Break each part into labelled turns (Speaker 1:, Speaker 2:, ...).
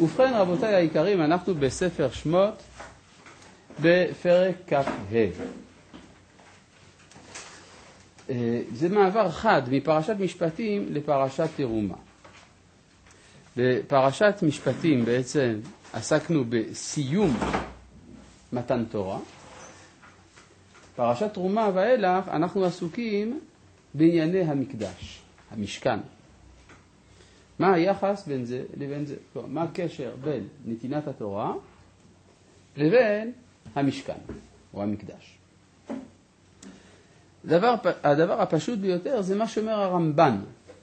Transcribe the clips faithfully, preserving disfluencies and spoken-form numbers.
Speaker 1: ובכן רבותיי היקרים, אנחנו בספר שמות בפרק כ"ה. זה מעבר חד מפרשת משפטים לפרשת תרומה. בפרשת משפטים בעצם עסקנו בסיום מתן תורה. פרשת תרומה ואילך אנחנו עסוקים בענייני המקדש, המשכן. מה היחס בין זה לבין זה? מה הקשר בין נתינת התורה לבין המשכן או המקדש? הדבר, הדבר הפשוט ביותר זה מה שאומר הרמב"ן,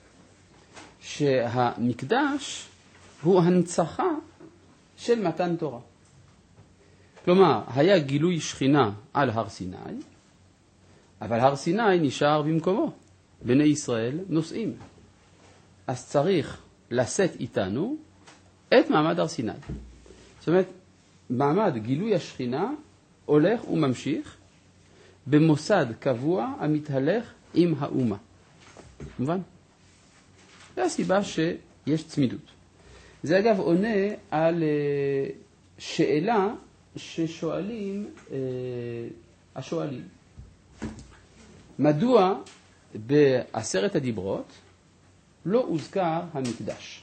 Speaker 1: שהמקדש הוא הנצחה של מתן תורה. כלומר, היה גילוי שכינה על הר סיני, אבל הר סיני נשאר במקומו. בני ישראל נוסעים. אז צריך לשאת איתנו את מעמד הר סיני. זאת אומרת, מעמד גילוי השכינה הולך וממשיך במוסד קבוע המתהלך עם האומה. מובן? זו הסיבה שיש צמידות. זה אגב עונה על שאלה ששואלים השואלים. מדוע בעשרת הדיברות לא הוזכר המקדש?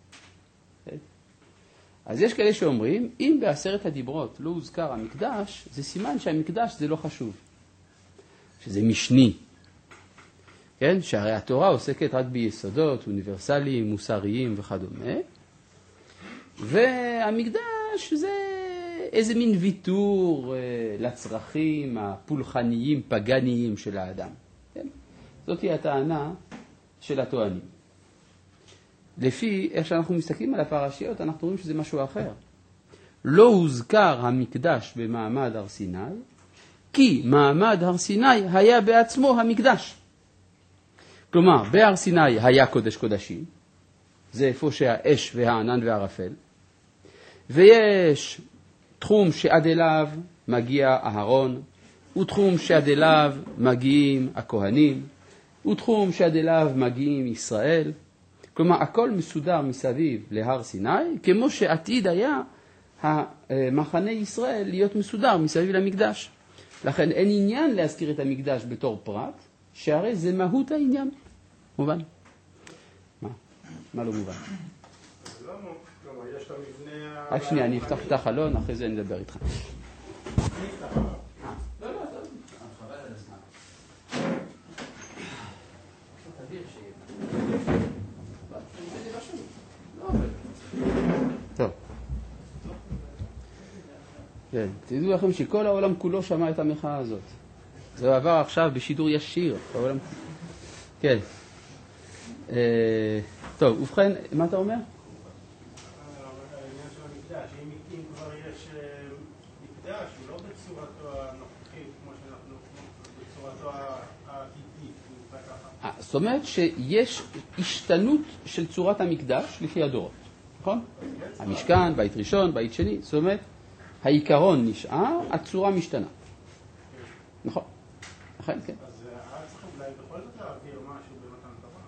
Speaker 1: אז יש כאלה שאומרים, אם בעשרת הדיברות לא הוזכר המקדש, זה סימן שהמקדש זה לא חשוב. שזה משני. כן? שהרי התורה עוסקת רק ביסודות אוניברסליים, מוסריים וכדומה. והמקדש זה איזה מין ויתור לצרכים הפולחניים, פגניים של האדם. כן? זאת היא הטענה של הטוענים. לפי איך שאנחנו מסתכלים על הפרשיות, אנחנו רואים שזה משהו אחר. לא הוזכר המקדש במעמד הר סיני, כי מעמד הר סיני היה בעצמו המקדש. כלומר, בהר סיני היה קודש קודשים, זה איפה שהאש והענן והערפל, ויש תחום שעד אליו מגיע אהרון, ותחום שעד אליו מגיעים הכהנים, ותחום שעד אליו מגיעים ישראל. כלומר, הכל מסודר מסביב להר סיני, כמו שעתיד היה המחנה ישראל להיות מסודר מסביב למקדש. לכן אין עניין להזכיר את המקדש בתור פרט, שהרי זה מהות העניין. מובן? מה? מה לא מובן?
Speaker 2: לא, כלומר, יש לו מבנה...
Speaker 1: רק שנייה, אני אפתח את החלון, אחרי זה אני אדבר איתך. לא, לא, לא. חבל על הזמן. תבהיר שיהיה. טוב. כן, תדעו לכם שכל העולם כולו שמע את המחאה הזאת. זה עבר עכשיו בשידור ישיר. העולם... כן. טוב, ובכן, מה אתה אומר?
Speaker 2: העניין של המקדש, אם כבר יש מקדש, הוא לא בצורתו הנוכחית, כמו שאנחנו, בצורתו העתידית.
Speaker 1: זאת אומרת שיש השתנות של צורת המקדש לפי הדורות, נכון? המשכן, בית ראשון, בית שני, זאת אומרת, העיקרון נשאר, הצורה משתנה. נכון? נכון, כן.
Speaker 2: אז היה צריך אולי בכל זאת להעביר משהו במתן תורה.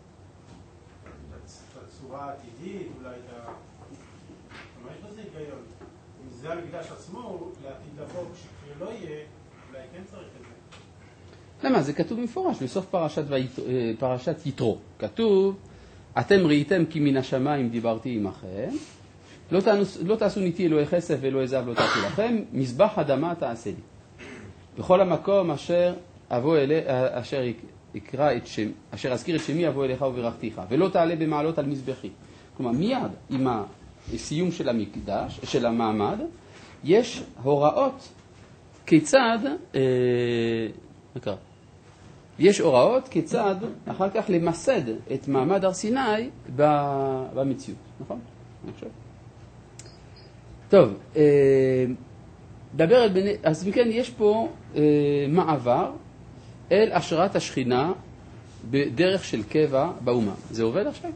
Speaker 2: את הצורה העתידית, אולי את ה... מה יש בזה היגיון? אם זה המקדש עצמו, לעתיד לבוא, כשלא יהיה, אולי כן צריך את זה.
Speaker 1: למה? זה כתוב במפורש בסוף פרשת, פרשת יתרו. כתוב, אתם ראיתם כי מן השמיים דיברתי עמכם, לא, תעשו, לא תעשו ניתי אלוהי כסף ואלוהי זהב לא תעשו לכם, מזבח אדמה תעשה לי. בכל המקום אשר אבוא אלי, אשר יקרא את שם, אשר אזכיר את שמי אבוא אליך וברכתיך, ולא תעלה במעלות על מזבחי. כלומר, מיד עם הסיום של המקדש, של המעמד, יש הוראות כיצד, אה, נקרא, יש הוראות כיצד אחר כך למסד את מעמד הר סיני במציאות, נכון? אני חושב. טוב, דבר על בני, אז מכן יש פה מעבר אל השראת השכינה בדרך של קבע באומה. זה עובד עכשיו?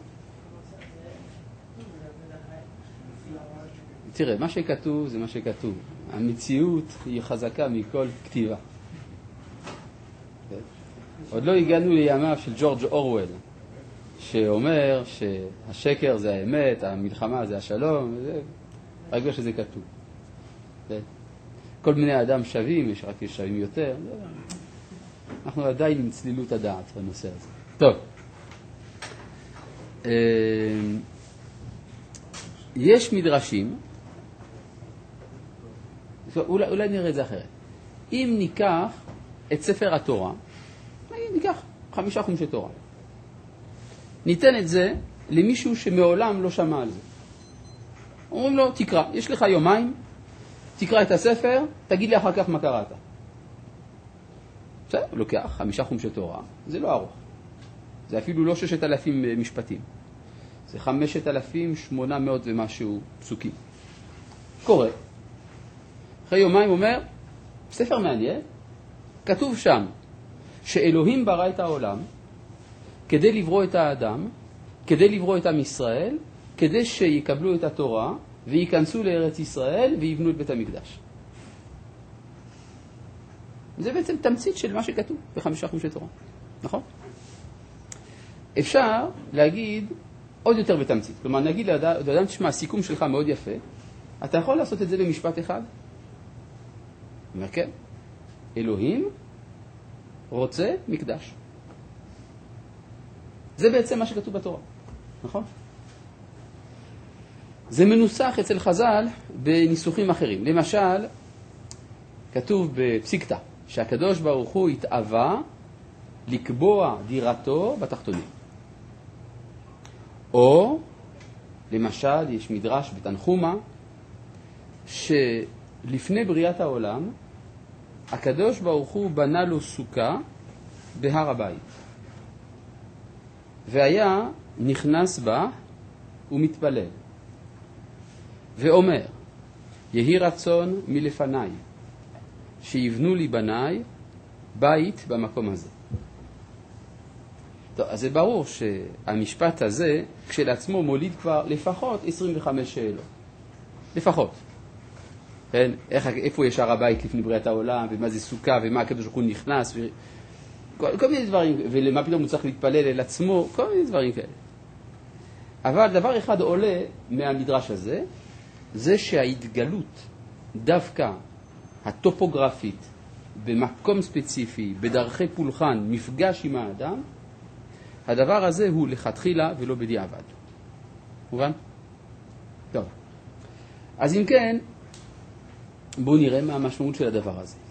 Speaker 1: תראה, מה שכתוב זה מה שכתוב. המציאות היא חזקה מכל כתיבה. עוד לא הגענו לימיו של ג'ורג' אורוול, שאומר שהשקר זה האמת, המלחמה זה השלום, זה... רק בגלל שזה כתוב. כל בני האדם שווים, יש רק שווים יותר. אנחנו עדיין עם צלילות הדעת בנושא הזה. טוב. יש מדרשים, אולי, אולי נראה את זה אחרת. אם ניקח את ספר התורה, ניקח חמישה חומשי תורה. ניתן את זה למישהו שמעולם לא שמע על זה. אומרים לו, תקרא, יש לך יומיים, תקרא את הספר, תגיד לי אחר כך מה קראת. בסדר, לוקח חמישה חומשי תורה, זה לא ארוך. זה אפילו לא ששת אלפים משפטים. זה חמשת אלפים שמונה מאות ומשהו פסוקים. קורא. אחרי יומיים אומר, ספר מעניין, כתוב שם שאלוהים ברא את העולם כדי לברוא את האדם, כדי לברוא את עם ישראל, כדי שיקבלו את התורה וייכנסו לארץ ישראל ויבנו את בית המקדש. זה בעצם תמצית של מה שכתוב בחמישה חומשי תורה. נכון? אפשר להגיד עוד יותר בתמצית. כלומר, נגיד לאדם, תשמע, הסיכום שלך מאוד יפה, אתה יכול לעשות את זה במשפט אחד? אומר, כן. אלוהים רוצה מקדש. זה בעצם מה שכתוב בתורה. נכון? זה מנוסח אצל חז"ל בניסוחים אחרים. למשל, כתוב בפסיקתא, שהקדוש ברוך הוא התאווה לקבוע דירתו בתחתונים. או, למשל, יש מדרש בתנחומה, שלפני בריאת העולם, הקדוש ברוך הוא בנה לו סוכה בהר הבית. והיה נכנס בה ומתפלל. ואומר, יהי רצון מלפניי, שיבנו לי בניי בית במקום הזה. טוב, אז זה ברור שהמשפט הזה, כשלעצמו מוליד כבר לפחות עשרים וחמש שאלות. לפחות. כן? איך, איפה יש הר הבית לפני בריאת העולם, ומה זה סוכה, ומה הקדוש ברוך הוא נכנס, ו... כל, כל מיני דברים, ולמה פתאום הוא צריך להתפלל אל עצמו, כל מיני דברים כאלה. אבל דבר אחד עולה מהמדרש הזה, זה שההתגלות דווקא הטופוגרפית במקום ספציפי, בדרכי פולחן, מפגש עם האדם, הדבר הזה הוא לכתחילה ולא בדיעבד. מובן? טוב. אז אם כן, בואו נראה מה המשמעות של הדבר הזה.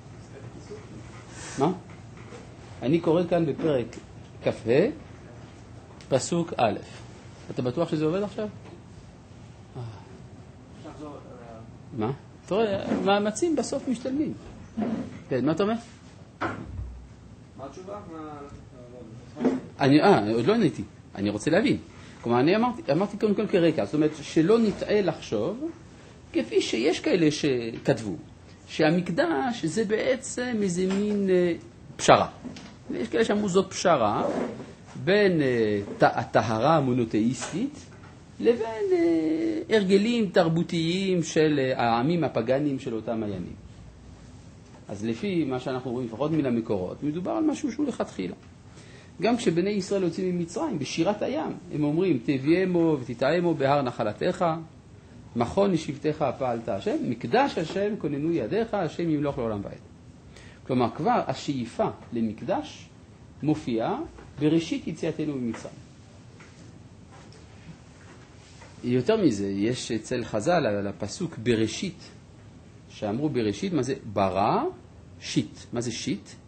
Speaker 1: מה? אני קורא כאן בפרק כ"ה, פסוק א'. אתה בטוח שזה עובד עכשיו? מה? אתה רואה, מאמצים בסוף משתלמים. כן, מה אתה אומר?
Speaker 3: מה התשובה?
Speaker 1: אני, אה, עוד לא עניתי. אני רוצה להבין. כלומר, אני אמרתי, אמרתי קודם כל כרקע. זאת אומרת, שלא נטעה לחשוב, כפי שיש כאלה שכתבו, שהמקדש זה בעצם איזה מין אה, פשרה. ויש כאלה שאמרו זאת פשרה בין אה, הטהרה המונותאיסטית לבין אה, הרגלים תרבותיים של אה, העמים הפגניים של אותם הימים. אז לפי מה שאנחנו רואים, לפחות מן המקורות, מדובר על משהו שהוא לכתחילה. גם כשבני ישראל יוצאים ממצרים, בשירת הים, הם אומרים, תביאמו ותתאמו בהר נחלתך, מכון לשבתך פעלת השם, מקדש השם כוננו ידיך, השם ימלוך לעולם ועד. כלומר, כבר השאיפה למקדש מופיעה בראשית יציאתנו ממצרים. יותר מזה, יש אצל חז"ל על הפסוק בראשית, שאמרו בראשית, מה זה? ברא, שיט. מה זה שיט? שש.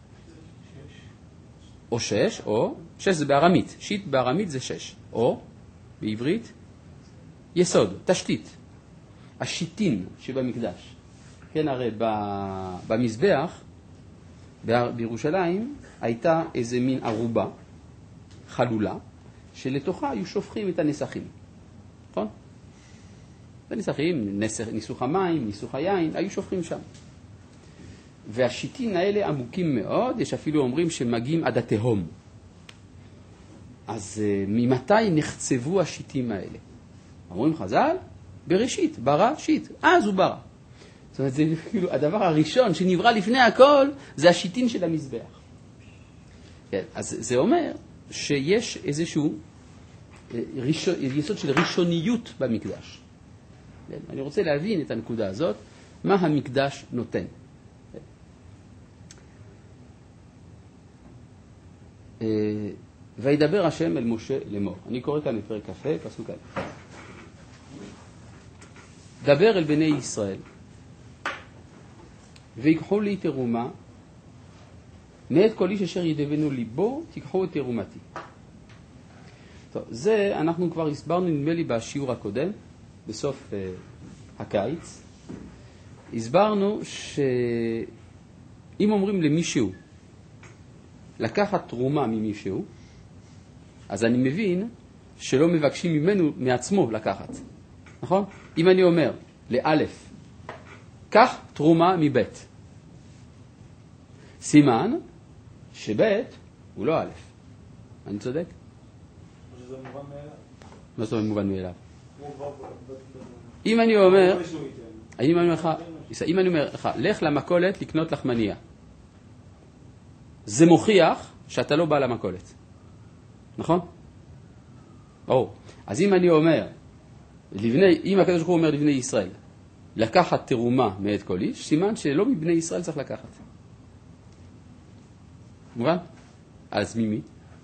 Speaker 1: או שש, או, שש זה בארמית. שיט בארמית זה שש. או, בעברית, יסוד, תשתית. השיטין שבמקדש. כן, הרי במזבח, בירושלים, הייתה איזה מין ערובה, חלולה, שלתוכה היו שופכים את הנסחים. נכון? הנסחים, ניסוך המים, ניסוך היין, היו שופכים שם. והשיטין האלה עמוקים מאוד, יש אפילו אומרים שמגיעים עד התהום. אז ממתי נחצבו השיטים האלה? אומרים חז"ל, בראשית, ברא, שיט, אז הוא ברא. זאת אומרת, זה כאילו, הדבר הראשון שנברא לפני הכל, זה השיטין של המזבח. כן, אז זה אומר שיש איזשהו ראשון, יסוד של ראשוניות במקדש. אני רוצה להבין את הנקודה הזאת, מה המקדש נותן. וידבר השם אל משה לאמור. אני קורא כאן את פרק כ"ה, פסוק א'. דבר אל בני ישראל, ויקחו לי תרומה, מאת כל איש אשר ידבנו ליבו, תיקחו את תרומתי. טוב, זה אנחנו כבר הסברנו, נדמה לי, בשיעור הקודם, בסוף uh, הקיץ. הסברנו שאם אומרים למישהו לקחת תרומה ממישהו, אז אני מבין שלא מבקשים ממנו מעצמו לקחת. נכון? אם אני אומר לאלף, קח תרומה מבית. סימן שבית הוא לא אלף. אני צודק?
Speaker 2: שזה מובן מאליו.
Speaker 1: מה זאת אומרת מובן מאליו? אם אני אומר, אם אני אומר לך, אם אני אומר לך, לך למכולת לקנות לחמניה. זה מוכיח שאתה לא בא למכולת. נכון? או, אז אם אני אומר, לבני, אם הקדוש ברוך הוא אומר לבני ישראל, לקחת תרומה מאת כל איש, סימן שלא מבני ישראל צריך לקחת. מובן? אז ממי?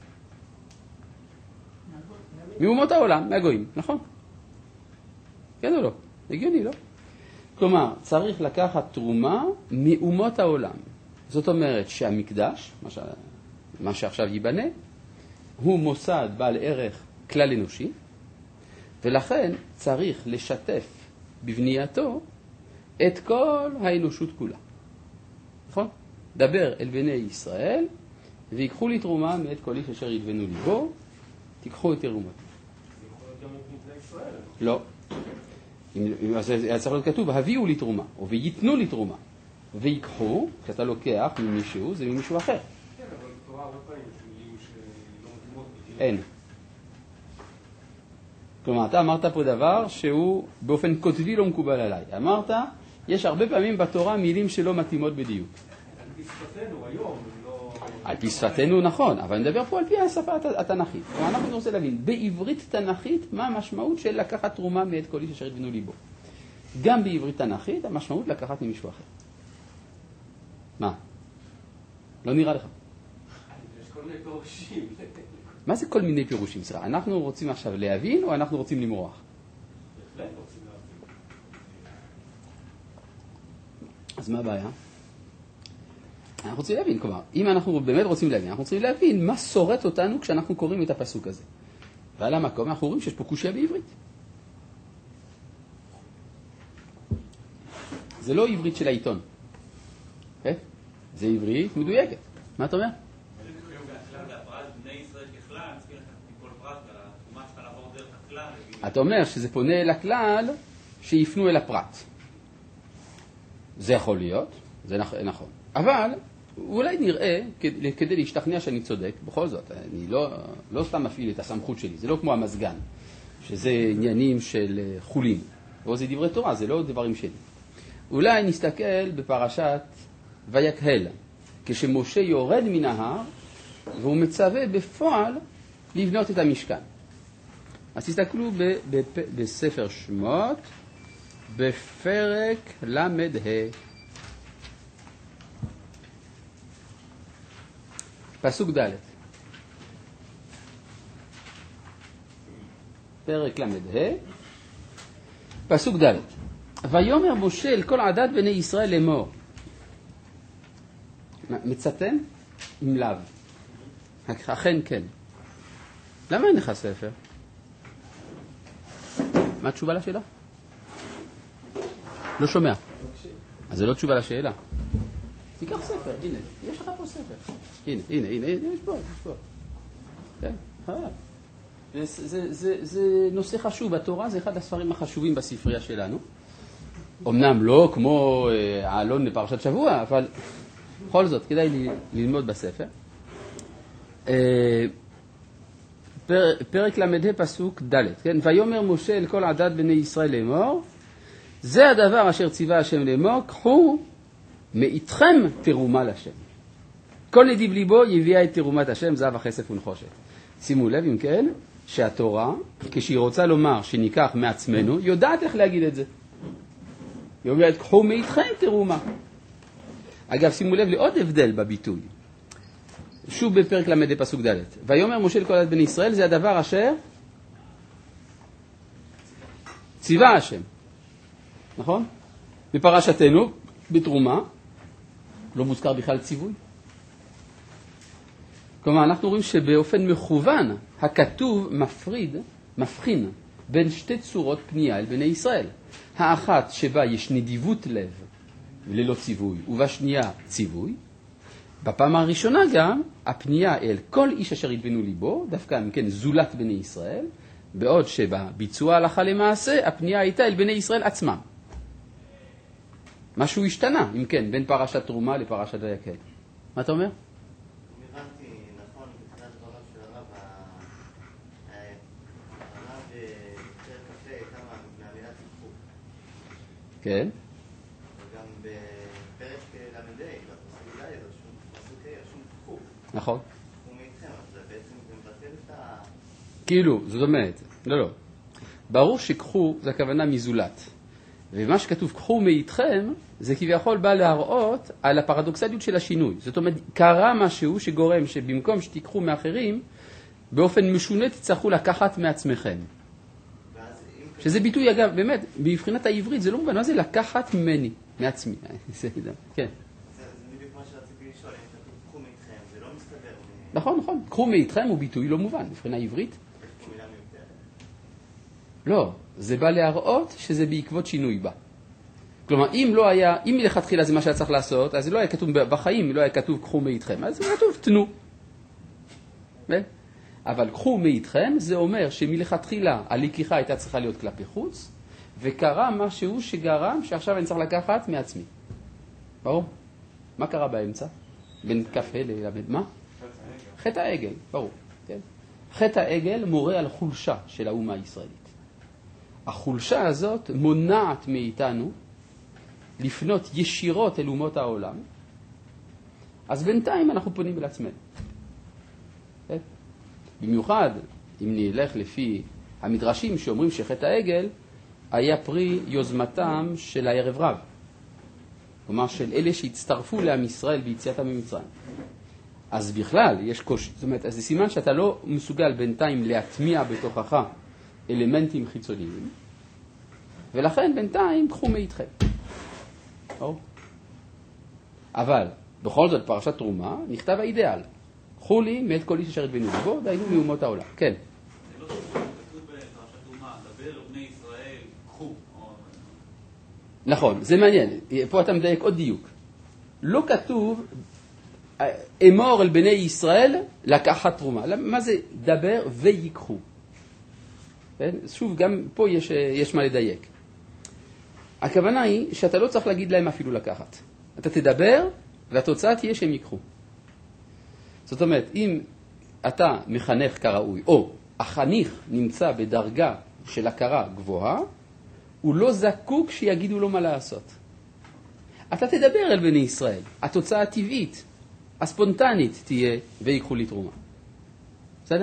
Speaker 1: מאומות העולם, מהגויים, נכון? כן או לא? הגיוני, לא? כלומר, צריך לקחת תרומה מאומות העולם. זאת אומרת שהמקדש, מה, ש... מה שעכשיו ייבנה, הוא מוסד בעל ערך כלל אנושי, ולכן צריך לשתף בבנייתו את כל האנושות כולה. נכון? דבר אל בני ישראל, ויקחו לי תרומה מאת כל איש אשר ידבנו ליבו, תיקחו את תרומתי.
Speaker 2: זה יכול להיות גם את בני ישראל.
Speaker 1: לא. אז היה צריך להיות כתוב, הביאו לי תרומה, או וייתנו לי תרומה. ויקחו, כשאתה לוקח ממישהו, זה ממישהו אחר.
Speaker 2: כן, אבל תורה הרבה פעמים יש מילים שלא מתאימות.
Speaker 1: אין. כלומר, אתה אמרת פה דבר שהוא באופן כותבי לא מקובל עליי. אמרת, יש הרבה פעמים בתורה מילים שלא מתאימות בדיוק.
Speaker 2: על פי שפתנו היום, לא...
Speaker 1: על פי שפתנו נכון, אבל אני מדבר פה על פי השפה התנ"כית. כלומר, אנחנו רוצים להבין, בעברית תנ"כית, מה המשמעות של לקחת תרומה מאת כל איש אשר ידבנו ליבו. גם בעברית תנ"כית, המשמעות לקחת ממישהו אחר. מה? לא נראה לך.
Speaker 2: יש כל מיני פירושים.
Speaker 1: מה זה כל מיני פירושים? סליחה, אנחנו רוצים עכשיו להבין או אנחנו רוצים למרוח?
Speaker 2: בהחלט רוצים להבין.
Speaker 1: אז מה הבעיה? אנחנו רוצים להבין, כלומר, אם אנחנו באמת רוצים להבין, אנחנו רוצים להבין מה שורט אותנו כשאנחנו קוראים את הפסוק הזה. ועל המקום אנחנו רואים שיש פה קושיה בעברית. זה לא עברית של העיתון. כן? זה עברית מדויקת. מה אתה אומר? אתה אומר שזה פונה אל הכלל שיפנו אל הפרט. זה יכול להיות, זה נכון. אבל אולי נראה, כדי, כדי להשתכנע שאני צודק, בכל זאת, אני לא, לא סתם מפעיל את הסמכות שלי, זה לא כמו המסגן, שזה עניינים של חולין, או זה דברי תורה, זה לא דברים שלי. אולי נסתכל בפרשת ויקהל, כשמשה יורד מן ההר, והוא מצווה בפועל לבנות את המשכן. אז תסתכלו ב- ב- בספר שמות, בפרק למד ה'. פסוק ד'. פרק למד ה', פסוק ד'. ויאמר משה אל כל עדת בני ישראל לאמור. מצטן? עם לאו. אכן כן. למה אין לך ספר? מה התשובה לשאלה? לא שומע. אז זה לא תשובה לשאלה. תיקח ספר, הנה, יש לך פה ספר. הנה, הנה, הנה, יש פה, יש פה. כן, חייב. זה, זה, זה, זה נושא חשוב, התורה זה אחד הספרים החשובים בספרייה שלנו. אמנם לא כמו העלון לפרשת שבוע, אבל בכל זאת, כדאי ללמוד בספר. פרק למד פסוק ד', כן? ויאמר משה אל כל עדת בני ישראל לאמור, זה הדבר אשר ציווה השם לאמור, קחו מאיתכם תרומה לשם. כל נדיב ליבו יביאה את תרומת השם, זהב הכסף ונחושת. שימו לב, אם כן, שהתורה, כשהיא רוצה לומר שניקח מעצמנו, היא יודעת איך להגיד את זה. היא אומרת, קחו מאיתכם, תראו מה. אגב, שימו לב לעוד הבדל בביטוי. שוב בפרק למד פסוק ד'. ויאמר משה לכל בני ישראל, זה הדבר אשר ציווה השם. נכון? בפרשתנו, בתרומה, לא מוזכר בכלל ציווי. כלומר, אנחנו רואים שבאופן מכוון, הכתוב מפריד, מבחין, בין שתי צורות פנייה אל בני ישראל. האחת שבה יש נדיבות לב ללא ציווי, ובשנייה ציווי. בפעם הראשונה גם, הפנייה אל כל איש אשר ידבנו ליבו, דווקא אם כן זולת בני ישראל, בעוד שבביצוע הלכה למעשה, הפנייה הייתה אל בני ישראל עצמם. משהו השתנה, אם כן, בין פרשת תרומה לפרשת ויקהל. מה אתה אומר?
Speaker 4: אם הבנתי נכון, מבחינת דבריו של הרב, הרב בפרק כ"ה כמה מהמילה תיקחו.
Speaker 1: כן.
Speaker 4: וגם בפרק למד, בפסוק ד' פסוק ה', רשום תיקחו.
Speaker 1: נכון.
Speaker 4: תיקחו מאיתכם, אז זה בעצם מבטל את ה...
Speaker 1: כאילו, זאת אומרת, לא, לא. ברור שקחו, זה הכוונה מזולת. ומה שכתוב, קחו מאיתכם, זה כביכול בא להראות על הפרדוקסליות של השינוי. זאת אומרת, קרה משהו שגורם שבמקום שתיקחו מאחרים, באופן משונה תצטרכו לקחת מעצמכם. שזה ביטוי, אגב, באמת, מבחינת העברית, זה לא מובן, מה זה לקחת ממני, מעצמי. זה, כן.
Speaker 4: זה בדיוק מה שרציתי לשאול, אם כתוב קחו מאיתכם, זה לא מסתדר.
Speaker 1: נכון, נכון. קחו מאיתכם הוא ביטוי לא מובן, מבחינה עברית.
Speaker 4: יש פה מילה מיותרת.
Speaker 1: לא, זה בא להראות שזה בעקבות שינוי בה. כלומר, אם לא היה, אם מלכתחילה זה מה שהיה צריך לעשות, אז זה לא היה כתוב בחיים, לא היה כתוב קחו מאיתכם, אז זה כתוב תנו. אבל קחו מאיתכם, זה אומר שמלכתחילה הלקיחה הייתה צריכה להיות כלפי חוץ, וקרה משהו שגרם שעכשיו אני צריך לקחת מעצמי. ברור? מה קרה באמצע? בין כ"ה ללמד, מה? חטא העגל, ברור. כן? חטא העגל מורה על חולשה של האומה הישראלית. החולשה הזאת מונעת מאיתנו לפנות ישירות אל אומות העולם, אז בינתיים אנחנו פונים אל עצמנו. כן? במיוחד, אם נלך לפי המדרשים שאומרים שחטא העגל היה פרי יוזמתם של הערב רב. כלומר, של אלה שהצטרפו לעם ישראל ביציאתם ממצרים. אז בכלל, יש קושי. זאת אומרת, אז זה סימן שאתה לא מסוגל בינתיים להטמיע בתוכך אלמנטים חיצוניים, ולכן בינתיים קחו מאיתכם. אבל בכל זאת פרשת תרומה נכתב האידאל. קחו לי מאת כל איש אשר ידבנו ליבו, דהיינו מאומות העולם. כן.
Speaker 5: זה לא כתוב בפרשת תרומה, דבר בני ישראל, קחו.
Speaker 1: נכון, זה מעניין. פה אתה מדייק עוד דיוק. לא כתוב אמור אל בני ישראל לקחת תרומה. מה זה דבר ויקחו? שוב, גם פה יש, יש מה לדייק. הכוונה היא שאתה לא צריך להגיד להם אפילו לקחת. אתה תדבר והתוצאה תהיה שהם ייקחו. זאת אומרת, אם אתה מחנך כראוי, או החניך נמצא בדרגה של הכרה גבוהה, הוא לא זקוק שיגידו לו מה לעשות. אתה תדבר אל בני ישראל. התוצאה הטבעית, הספונטנית תהיה ויקחו לי תרומה. בסדר?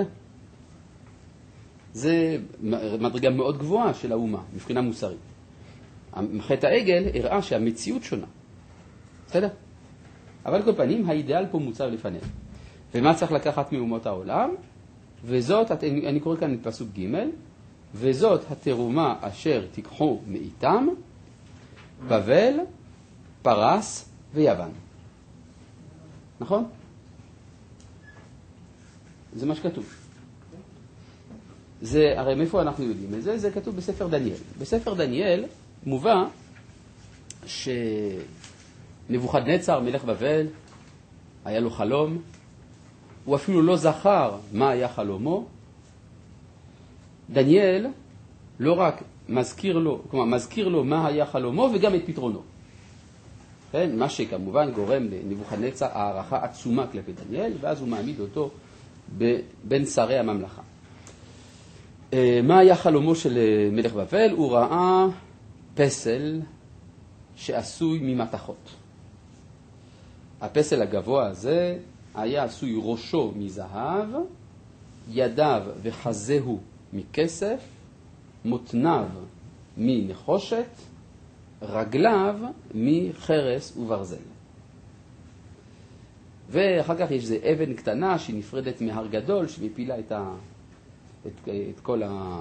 Speaker 1: זה מדרגה מאוד גבוהה של האומה, מבחינה מוסרית. חטא העגל הראה שהמציאות שונה. בסדר? אבל כל פנים, האידאל פה מוצב לפנינו. ומה צריך לקחת מאומות העולם? וזאת, אני קורא כאן את פסוק ג', וזאת התרומה אשר תיקחו מאיתם, בבל, פרס ויוון. נכון? זה מה שכתוב. זה, הרי מאיפה אנחנו יודעים את זה? זה כתוב בספר דניאל. בספר דניאל מובא שנבוכדנצר, מלך בבל, היה לו חלום, הוא אפילו לא זכר מה היה חלומו. דניאל לא רק מזכיר לו, כלומר מזכיר לו מה היה חלומו וגם את פתרונו. כן? מה שכמובן גורם לנבוכדנצר הערכה עצומה כלפי דניאל, ואז הוא מעמיד אותו בין שרי הממלכה. מה היה חלומו של מלך בבל? הוא ראה פסל שעשוי ממתכות. הפסל הגבוה הזה היה עשוי ראשו מזהב ידיו וחזהו מכסף, מותניו מנחושת, רגליו מחרס וברזל. ואחר כך יש זה אבן קטנה שהיא נפרדת מהר גדול, שמפילה את, ה... את, את כל ה...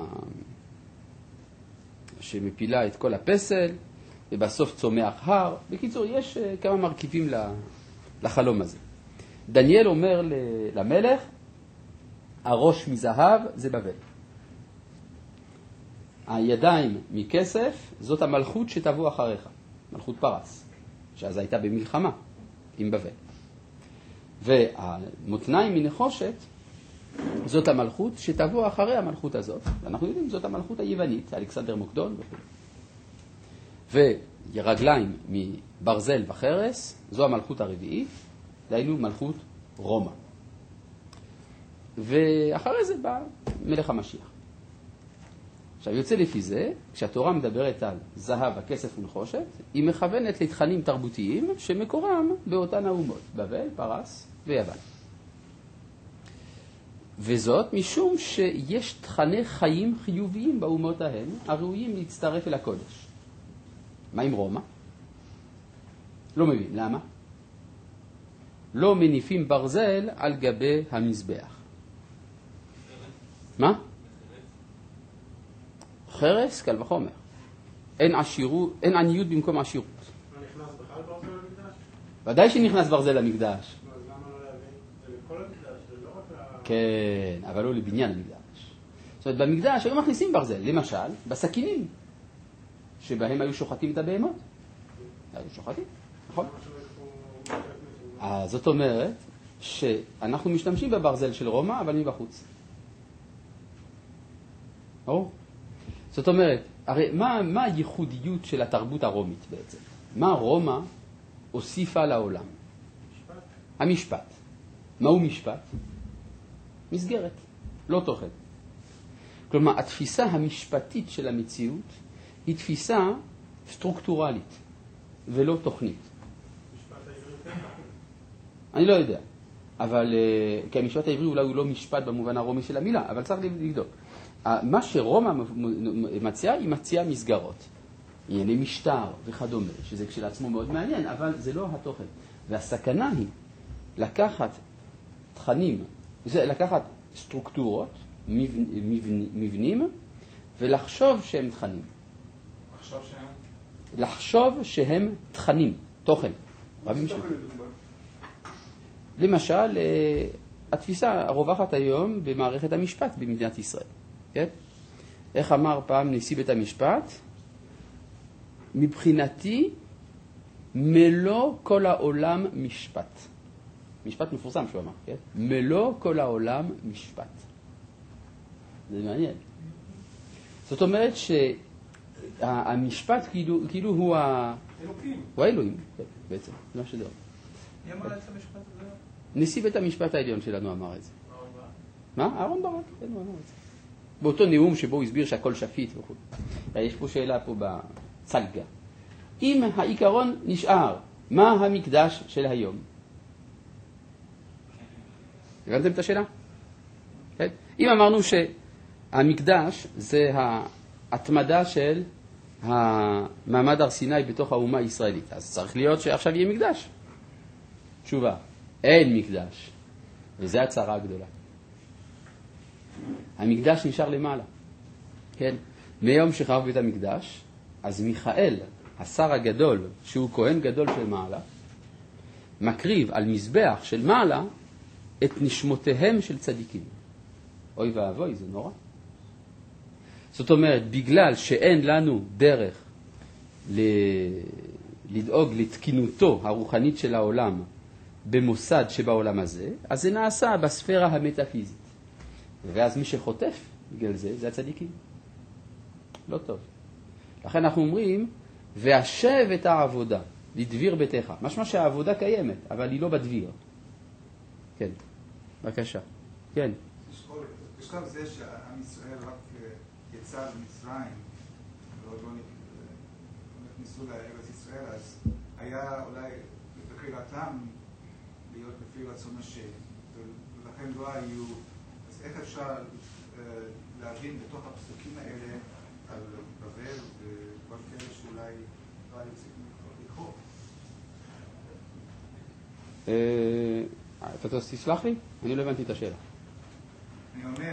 Speaker 1: שמפילה את כל הפסל, ובסוף צומח הר. בקיצור, יש כמה מרכיבים לחלום הזה. דניאל אומר למלך, הראש מזהב זה בבל. הידיים מכסף, זאת המלכות שתבוא אחריך, מלכות פרס, שאז הייתה במלחמה עם בבל. והמותניים מנחושת, זאת המלכות שתבוא אחרי המלכות הזאת. ואנחנו יודעים, זאת המלכות היוונית, אלכסנדר מוקדון וכו'. ורגליים מברזל וחרס, זו המלכות הרביעית, דהיינו מלכות רומא. ואחרי זה בא מלך המשיח. עכשיו יוצא לפי זה, כשהתורה מדברת על זהב, הכסף ונחושת, היא מכוונת לתכנים תרבותיים שמקורם באותן האומות, בבל, פרס ויוון. וזאת משום שיש תכני חיים חיוביים באומות ההם, הראויים להצטרף אל הקודש. מה עם רומא? לא מבין, למה? לא מניפים ברזל על גבי המזבח. מה? חרס, קל וחומר. אין עשירות, אין עניות במקום עשירות.
Speaker 2: מה נכנס בכלל ברזל למקדש?
Speaker 1: ודאי שנכנס ברזל למקדש.
Speaker 2: אז למה לא להבין? זה לכל המקדש, זה לא רק ל...
Speaker 1: כן, אבל לא לבניין המקדש. זאת אומרת, במקדש היו מכניסים ברזל, למשל, בסכינים, שבהם היו שוחטים את הבהמות. היו שוחטים, נכון? אז זאת אומרת שאנחנו משתמשים בברזל של רומא, אבל מבחוץ. ברור? זאת אומרת, הרי מה, מה הייחודיות של התרבות הרומית בעצם? מה רומא הוסיפה לעולם? משפט. המשפט. מהו משפט? מסגרת, לא תוכן. כלומר, התפיסה המשפטית של המציאות היא תפיסה סטרוקטורלית ולא תוכנית.
Speaker 2: משפט העברי?
Speaker 1: אני לא יודע, אבל כי המשפט העברי אולי הוא לא משפט במובן הרומי של המילה, אבל צריך לבדוק. מה שרומא מציעה, היא מציעה מסגרות, ענייני משטר וכדומה, שזה כשלעצמו מאוד מעניין, אבל זה לא התוכן. והסכנה היא לקחת תכנים, זה לקחת סטרוקטורות, מבנ, מבנים, ולחשוב שהם תכנים.
Speaker 3: לחשוב שהם?
Speaker 1: לחשוב שהם תכנים, תוכן. למשל, התפיסה הרווחת היום במערכת המשפט במדינת ישראל. כן? איך אמר פעם נשיא בית המשפט? מבחינתי, מלוא כל העולם משפט. משפט מפורסם שהוא אמר, כן? מלוא כל העולם משפט. זה מעניין. זאת אומרת שהמשפט כאילו, כאילו הוא ה...
Speaker 3: אלוקים.
Speaker 1: הוא האלוהים, בעצם, זה מה שדור.
Speaker 3: מי אמר את המשפט הזה?
Speaker 1: נשיא בית המשפט העליון שלנו אמר את זה.
Speaker 3: אהרון ברק.
Speaker 1: מה? אהרון ברק, כן, הוא אמר את זה. באותו נאום שבו הוא הסביר שהכל שפיט וכו'. יש פה שאלה פה בצלגה. אם העיקרון נשאר, מה המקדש של היום? הבנתם את השאלה? כן? אם אמרנו שהמקדש זה ההתמדה של המעמד הר סיני בתוך האומה הישראלית, אז צריך להיות שעכשיו יהיה מקדש. תשובה, אין מקדש. וזה הצרה הגדולה. המקדש נשאר למעלה. כן? מיום שחרב בית המקדש, אז מיכאל, השר הגדול, שהוא כהן גדול של מעלה, מקריב על מזבח של מעלה את נשמותיהם של צדיקים. אוי ואבוי, זה נורא. זאת אומרת, בגלל שאין לנו דרך ל... לדאוג לתקינותו הרוחנית של העולם במוסד שבעולם הזה, אז זה נעשה בספירה המטאפיזית. ואז מי שחוטף בגלל זה, זה הצדיקים. לא טוב. לכן אנחנו אומרים, והשב את העבודה לדביר ביתך. משמע שהעבודה קיימת, אבל היא לא בדביר. כן, בבקשה. כן.
Speaker 6: בשלב זה שעם ישראל רק יצא במצרים, ועוד לא נכנסו לארץ ישראל, אז היה אולי בחירתם להיות לפי רצון השם, ולכן לא היו אז איך אפשר אה, להבין בתוך הפסוקים האלה על בבל וכל כאלה שאולי לא היו צריכים לקרוא?
Speaker 1: אתה תסלח לי? אני לא הבנתי את השאלה.
Speaker 6: אני אומר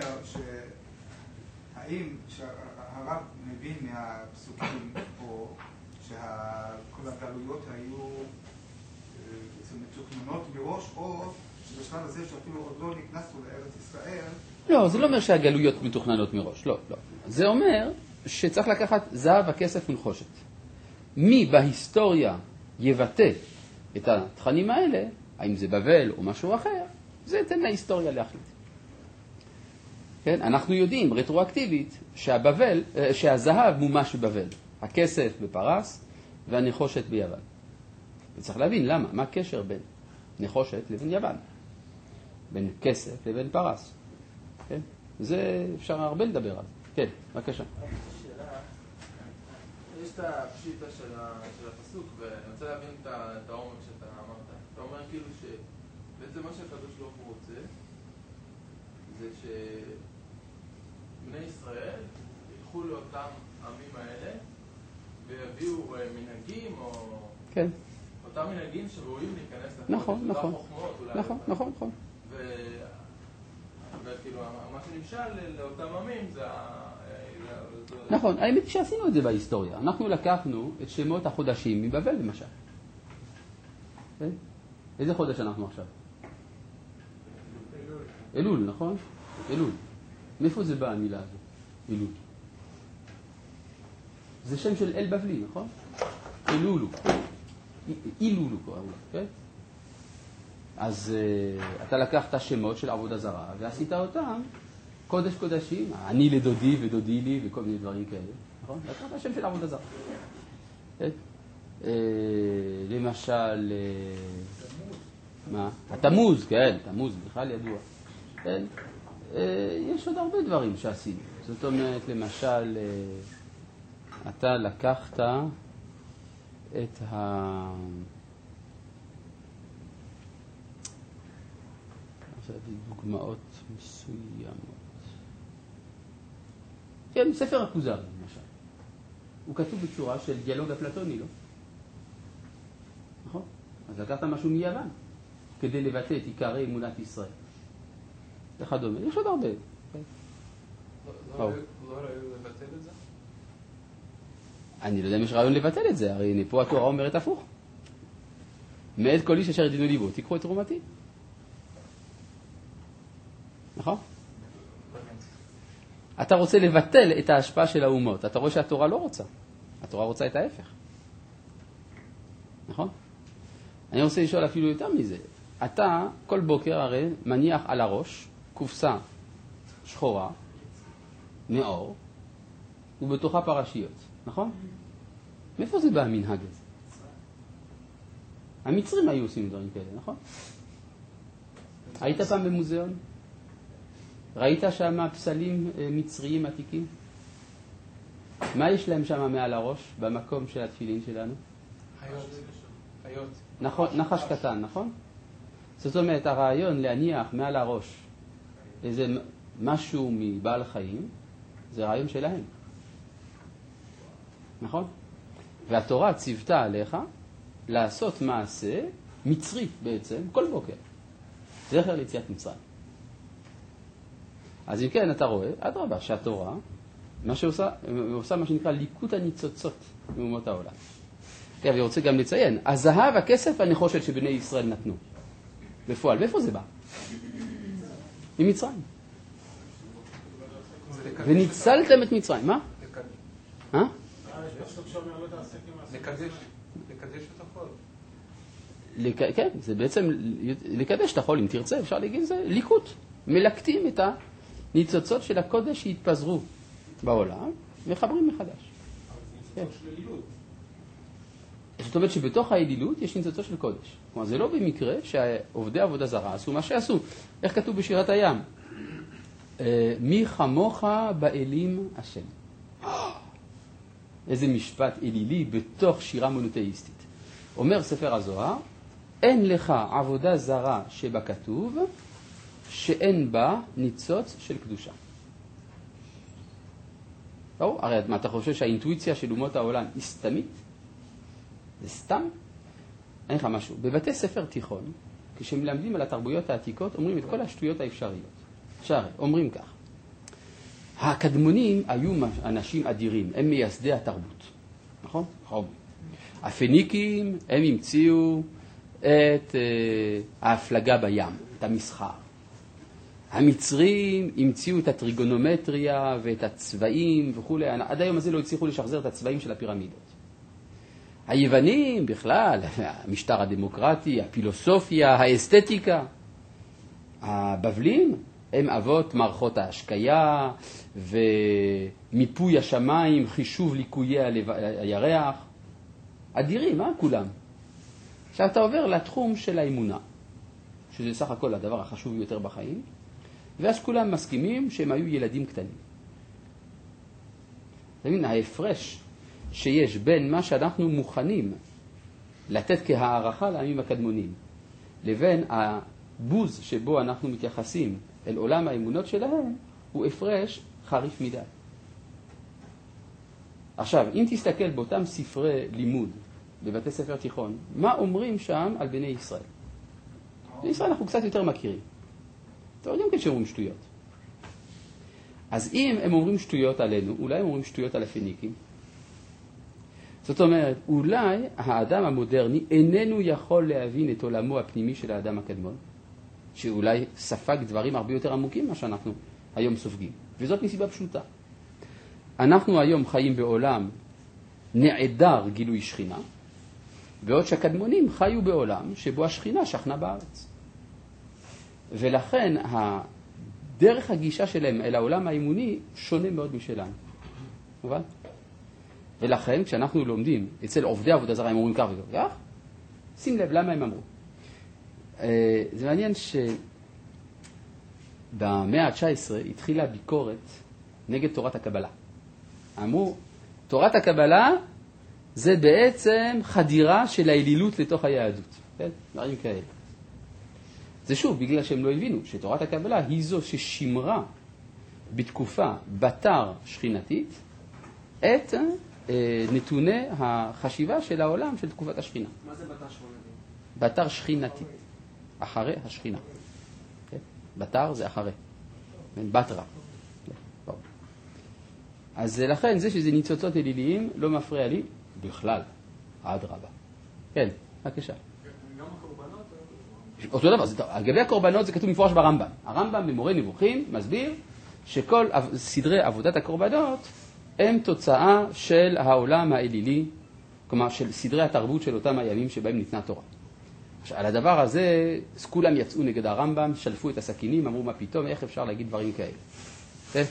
Speaker 6: שהאם שהרב מבין מהפסוקים פה שכל הגלויות היו בעצם מתוכננות מראש, או שבשלב הזה שאפילו עוד לא נכנסנו לארץ ישראל?
Speaker 1: לא, זה לא אומר שהגלויות מתוכננות מראש, לא, לא. זה אומר שצריך לקחת זהב, הכסף ונחושת. מי בהיסטוריה יבטא את התכנים האלה, האם זה בבל או משהו אחר, זה ייתן להיסטוריה להחליט. כן? אנחנו יודעים רטרואקטיבית שהבבל, שהזהב מומש בבבל, הכסף בפרס והנחושת ביוון. וצריך להבין למה, מה הקשר בין נחושת לבין יוון, בין כסף לבין פרס. כן? זה אפשר הרבה לדבר על זה. כן, בבקשה.
Speaker 3: יש את הפשיטה של הפסוק, ואני רוצה להבין את העומק שאתה אמרת. אתה אומר כאילו שבעצם מה שהקדוש ברוך הוא רוצה זה שבני ישראל ילכו לאותם עמים האלה ויביאו מנהגים או...
Speaker 1: כן.
Speaker 3: אותם מנהגים שראויים להיכנס לקודש.
Speaker 1: נכון, נכון.
Speaker 3: חוכמות, אולי
Speaker 1: נכון, נכון, נכון.
Speaker 3: וכאילו מה שנמשל לאותם עמים זה...
Speaker 1: נכון, האמת שעשינו את זה בהיסטוריה. אנחנו לקחנו את שמות החודשים מבבל למשל. איזה חודש אנחנו עכשיו? אלול, נכון? אלול. מאיפה זה בא המילה הזו? אלול. זה שם של אל בבלי, נכון? אלולו. אילולו קוראים לו, כן? אז uh, אתה לקח את השמות של עבודה זרה ועשית אותם קודש קודשים, אני לדודי ודודי לי וכל מיני דברים כאלה, נכון? לקח את השם של עבודה זרה. כן? Uh, למשל, uh, מה? התמוז, כן, תמוז, בכלל ידוע. כן? Uh, יש עוד הרבה דברים שעשינו. זאת אומרת, למשל, uh, אתה לקחת את ה... עכשיו דוגמאות מסוימות. כן, ספר הכוזרי, למשל. הוא כתוב בצורה של דיאלוג אפלטוני, לא? נכון? אז לקחת משהו מיוון, כדי לבטא את עיקרי אמונת ישראל. וכדומה. יש עוד הרבה.
Speaker 3: לא ראוי לבטל את זה?
Speaker 1: אני לא יודע אם יש רעיון לבטל את זה, הרי פה התורה אומרת הפוך. מאת כל איש אשר ידינו ליבו, תיקחו את תרומתי. נכון? אתה רוצה לבטל את ההשפעה של האומות. אתה רואה שהתורה לא רוצה. התורה רוצה את ההפך. נכון? אני רוצה לשאול אפילו יותר מזה. אתה כל בוקר הרי מניח על הראש קופסה שחורה, מאור, ובתוכה פרשיות. נכון? מאיפה זה בא המנהג הזה? המצרים היו עושים דברים כאלה, נכון? היית פעם במוזיאון? ראית שם פסלים מצריים עתיקים? מה יש להם שם מעל הראש, במקום של התפילין שלנו?
Speaker 3: חיות. חיות.
Speaker 1: נכון, נחש קטן, נכון? זאת אומרת, הרעיון להניח מעל הראש איזה משהו מבעל חיים, זה רעיון שלהם. נכון? והתורה ציוותה עליך לעשות מעשה מצרי בעצם כל בוקר. זכר ליציאת מצרים. אז אם כן, אתה רואה, אדרבה, שהתורה, מה שעושה, עושה מה שנקרא ליקוט הניצוצות מאומות העולם. כן, ואני רוצה גם לציין, הזהב, הכסף, הנחושת שבני ישראל נתנו. בפועל, ואיפה זה בא? ממצרים. וניצלתם את מצרים, מה? אה?
Speaker 3: לקדש, לקדש את החול.
Speaker 1: כן, זה בעצם לקדש את החול, אם תרצה, אפשר להגיד, זה ליקוט. מלקטים את הניצוצות של הקודש שהתפזרו בעולם, מחברים מחדש. כן. זאת אומרת שבתוך האלילות יש ניצוצות של קודש. כלומר, זה לא במקרה שהעובדי עבודה זרה עשו מה שעשו. איך כתוב בשירת הים? מי חמוך באלים השם. איזה משפט אלילי בתוך שירה מונותאיסטית. אומר ספר הזוהר, אין לך עבודה זרה שבכתוב, שאין בה ניצוץ של קדושה. ברור, הרי מה אתה חושב שהאינטואיציה של אומות העולם היא סתמית? זה סתם? אין לך משהו. בבתי ספר תיכון, כשמלמדים על התרבויות העתיקות, אומרים את כל השטויות האפשריות. עכשיו, אומרים כך, הקדמונים היו אנשים אדירים, הם מייסדי התרבות, נכון? נכון. הפניקים, הם המציאו את uh, ההפלגה בים, את המסחר. המצרים המציאו את הטריגונומטריה ואת הצבעים וכו'. עד היום הזה לא הצליחו לשחזר את הצבעים של הפירמידות. היוונים בכלל, המשטר הדמוקרטי, הפילוסופיה, האסתטיקה. הבבלים הם אבות מערכות ההשקיה ומיפוי השמיים, חישוב ליקויי הירח. אדירים, אה? כולם. עכשיו אתה עובר לתחום של האמונה, שזה סך הכל הדבר החשוב יותר בחיים, ואז כולם מסכימים שהם היו ילדים קטנים. אתה מבין, ההפרש שיש בין מה שאנחנו מוכנים לתת כהערכה לעמים הקדמונים, לבין הבוז שבו אנחנו מתייחסים אל עולם האמונות שלהם, הוא הפרש חריף מדי. עכשיו, אם תסתכל באותם ספרי לימוד בבתי ספר תיכון, מה אומרים שם על בני ישראל? בני ישראל אנחנו קצת יותר מכירים. אתם יודעים כן שאומרים שטויות. אז אם הם אומרים שטויות עלינו, אולי הם אומרים שטויות על הפיניקים. זאת אומרת, אולי האדם המודרני איננו יכול להבין את עולמו הפנימי של האדם הקדמון, שאולי ספג דברים הרבה יותר עמוקים מה שאנחנו היום סופגים. וזאת מסיבה פשוטה. אנחנו היום חיים בעולם נעדר גילוי שכינה, בעוד שהקדמונים חיו בעולם שבו השכינה שכנה בארץ. ולכן דרך הגישה שלהם אל העולם האמוני שונה מאוד משלנו. מובן? ולכן כשאנחנו לומדים אצל עובדי עבודה זרה הם אומרים כך וכך, שים לב למה הם אמרו. זה מעניין שבמאה ה-תשע עשרה התחילה ביקורת נגד תורת הקבלה. אמרו, תורת הקבלה זה בעצם חדירה של האלילות לתוך היהדות. כן? דברים כאלה. זה שוב, בגלל שהם לא הבינו שתורת הקבלה היא זו ששימרה בתקופה בתר שכינתית את אה, נתוני החשיבה של העולם של תקופת השכינה.
Speaker 7: מה זה בתר שכינתית?
Speaker 1: בתר שכינתית. אחרי השכינה. כן? בתר זה אחרי. בתרה. אז לכן זה שזה ניצוצות אליליים לא מפריע לי בכלל. עד רבה. כן, בבקשה.
Speaker 7: גם הקורבנות?
Speaker 1: אותו דבר, לגבי הקורבנות זה כתוב מפורש ברמב"ם. הרמב"ם במורה נבוכים מסביר שכל סדרי עבודת הקורבנות הם תוצאה של העולם האלילי, כלומר של סדרי התרבות של אותם הימים שבהם ניתנה תורה. עכשיו, על הדבר הזה, כולם יצאו נגד הרמב"ם, שלפו את הסכינים, אמרו מה פתאום, איך אפשר להגיד דברים כאלה. כן?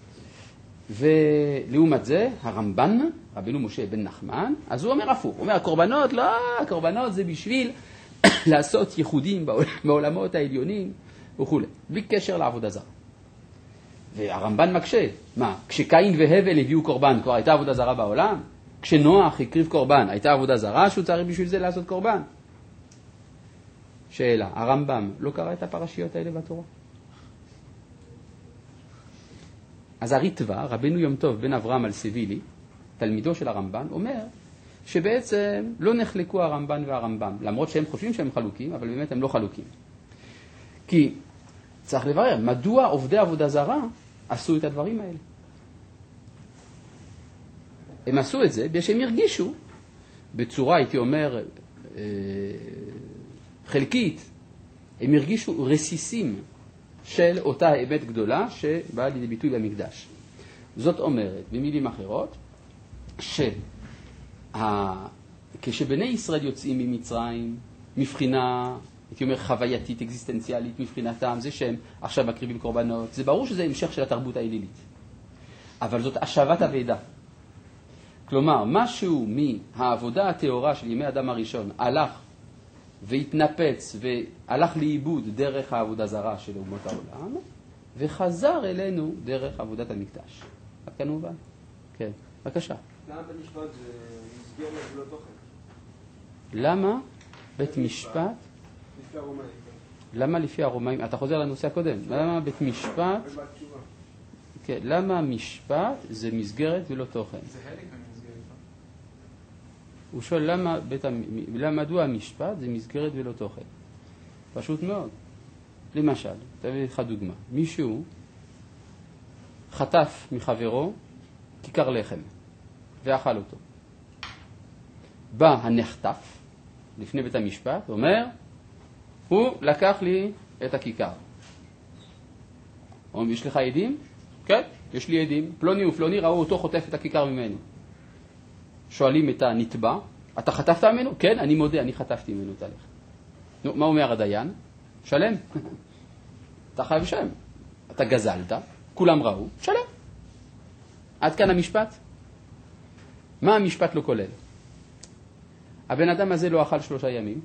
Speaker 1: ולעומת זה, הרמב"ן, רבינו משה בן נחמן, אז הוא אומר הפוך. הוא אומר, הקורבנות, לא, הקורבנות זה בשביל לעשות ייחודים בעולמות העליונים וכו'. בלי קשר לעבודה זרה. והרמב"ן מקשה. מה, כשקין והבל הביאו קורבן, כבר הייתה עבודה זרה בעולם? כשנוח הקריב קורבן, הייתה עבודה זרה שהוא צריך בשביל זה לעשות קורבן? שאלה, הרמב"ם לא קרא את הפרשיות האלה בתורה? אז הריטב"א, רבנו יום טוב בן אברהם אלסבילי, תלמידו של הרמב"ן, אומר שבעצם לא נחלקו הרמב"ן והרמב"ם, למרות שהם חושבים שהם חלוקים, אבל באמת הם לא חלוקים. כי צריך לברר, מדוע עובדי עבודה זרה עשו את הדברים האלה? הם עשו את זה בגלל שהם הרגישו, בצורה, הייתי אומר, חלקית, הם הרגישו רסיסים של אותה האמת גדולה שבאה לידי ביטוי במקדש. זאת אומרת, במילים אחרות, שכשבני ישראל יוצאים ממצרים, מבחינה, הייתי אומר, חווייתית, אקזיסטנציאלית, מבחינתם, זה שהם עכשיו מקריבים קורבנות, זה ברור שזה המשך של התרבות האלילית. אבל זאת השבת הוועידה. כלומר, משהו מהעבודה התיאורה של ימי אדם הראשון הלך והתנפץ והלך לאיבוד דרך העבודה זרה של אומות העולם, וחזר אלינו דרך עבודת המקדש. עד כאן מובן? כן, בבקשה.
Speaker 7: למה בית משפט זה מסגר לגבולות תוכן?
Speaker 1: למה בית משפט?
Speaker 7: נפקע רומאי.
Speaker 1: למה לפי הרומאים, אתה חוזר לנושא הקודם, למה בית משפט, כן, למה משפט זה מסגרת ולא תוכן?
Speaker 3: זה חלק מהמסגרת.
Speaker 1: הוא שואל למה, בית, למה מדוע המשפט זה מסגרת ולא תוכן? פשוט מאוד. למשל, תביא לך דוגמה, מישהו חטף מחברו כיכר לחם ואכל אותו. בא הנחטף לפני בית המשפט, אומר, הוא לקח לי את הכיכר. אומרים, יש לך עדים? כן, יש לי עדים. פלוני ופלוני ראו אותו חוטף את הכיכר ממני. שואלים את הנתבע, אתה חטפת ממנו? כן, אני מודה, אני חטפתי ממנו את הלחם. נו, מה אומר הדיין? שלם. אתה חייב לשלם. אתה גזלת, כולם ראו, שלם. עד כאן המשפט? מה המשפט לא כולל? הבן אדם הזה לא אכל שלושה ימים,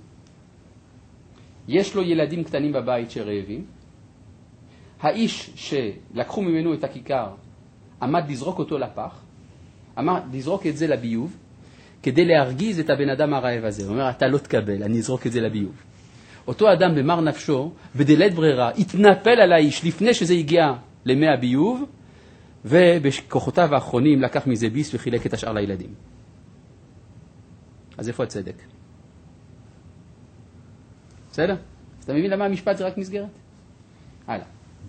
Speaker 1: יש לו ילדים קטנים בבית שרעבים, האיש שלקחו ממנו את הכיכר עמד לזרוק אותו לפח, עמד לזרוק את זה לביוב, כדי להרגיז את הבן אדם הרעב הזה. הוא אומר, אתה לא תקבל, אני אזרוק את זה לביוב. אותו אדם במר נפשו, בדלית ברירה, התנפל על האיש לפני שזה הגיע למי הביוב, ובכוחותיו האחרונים לקח מזה ביס וחילק את השאר לילדים. אז איפה הצדק? בסדר? אז אתה מבין למה המשפט זה רק מסגרת? הלאה.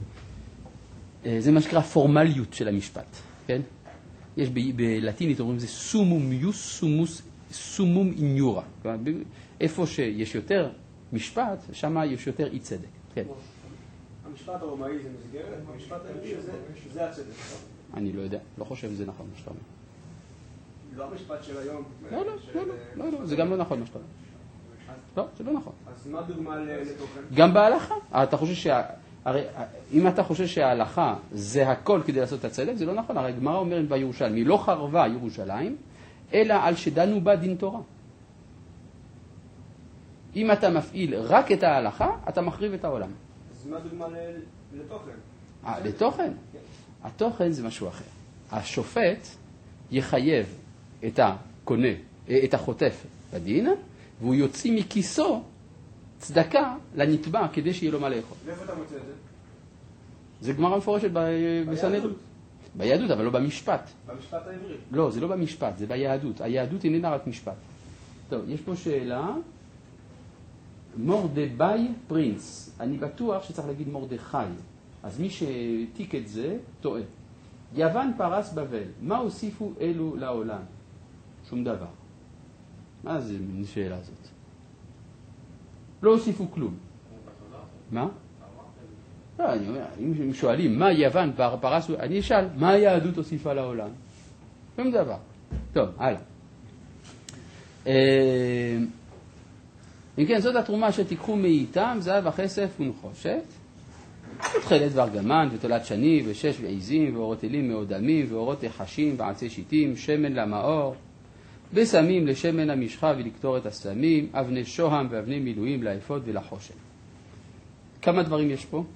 Speaker 1: זה מה שקרה פורמליות של המשפט, כן? יש ב- בלטינית אומרים זה סומום יוס, סומוס, סומום איניורה. איפה שיש יותר משפט, שם יש יותר אי צדק. כן.
Speaker 7: המשפט הרומאי זה מסגרת, המשפט העברי זה הצדק.
Speaker 1: אני לא יודע, לא חושב שזה נכון מה שאתה אומר.
Speaker 7: לא המשפט של היום.
Speaker 1: לא, לא, לא, לא, לא, זה גם לא נכון מה שאתה אומר. לא, זה לא נכון.
Speaker 7: אז מה דוגמה לתוכן?
Speaker 1: גם בהלכה. אתה חושב שה... הרי אם אתה חושב שההלכה זה הכל כדי לעשות את הצדק, זה לא נכון. הרי גמרא אומרת בירושלמי, לא חרבה ירושלים, אלא על שדנו בה דין תורה. אם אתה מפעיל רק את ההלכה, אתה מחריב את העולם.
Speaker 7: אז מה דוגמה לתוכן?
Speaker 1: אה, לתוכן? התוכן זה משהו אחר. השופט יחייב את הקונה, את החוטף בדין, והוא יוציא מכיסו צדקה לנתבע כדי שיהיה לו מה לאכול.
Speaker 7: ואיפה אתה מוצא את זה?
Speaker 1: זה גמרא מפורשת בסנהדרין. ביהדות, אבל לא במשפט.
Speaker 7: במשפט העברי.
Speaker 1: לא, זה לא במשפט, זה ביהדות. היהדות איננה רק משפט. טוב, יש פה שאלה. מורדכי פרינס. אני בטוח שצריך להגיד מרדכי. אז מי שתיק את זה, טועה. יוון פרס בבל. מה הוסיפו אלו לעולם? שום דבר. מה זה השאלה הזאת? לא הוסיפו כלום. מה? לא, אני אומר, אם שואלים מה יוון פרס, אני אשאל, מה היהדות הוסיפה לעולם? שום דבר. טוב, הלאה. אם כן, זאת התרומה שתיקחו מאיתם, זהב וכסף ונחושת, ותכלת וארגמן ותולת שני ושש ועיזים ואורות אלים מאודמים ואורות נחשים ועצי שיטים, שמן למאור, וסמים לשמן המשחה ולקטור את הסמים, אבני שוהם ואבני מילואים לאפות ולחושן. כמה דברים יש פה?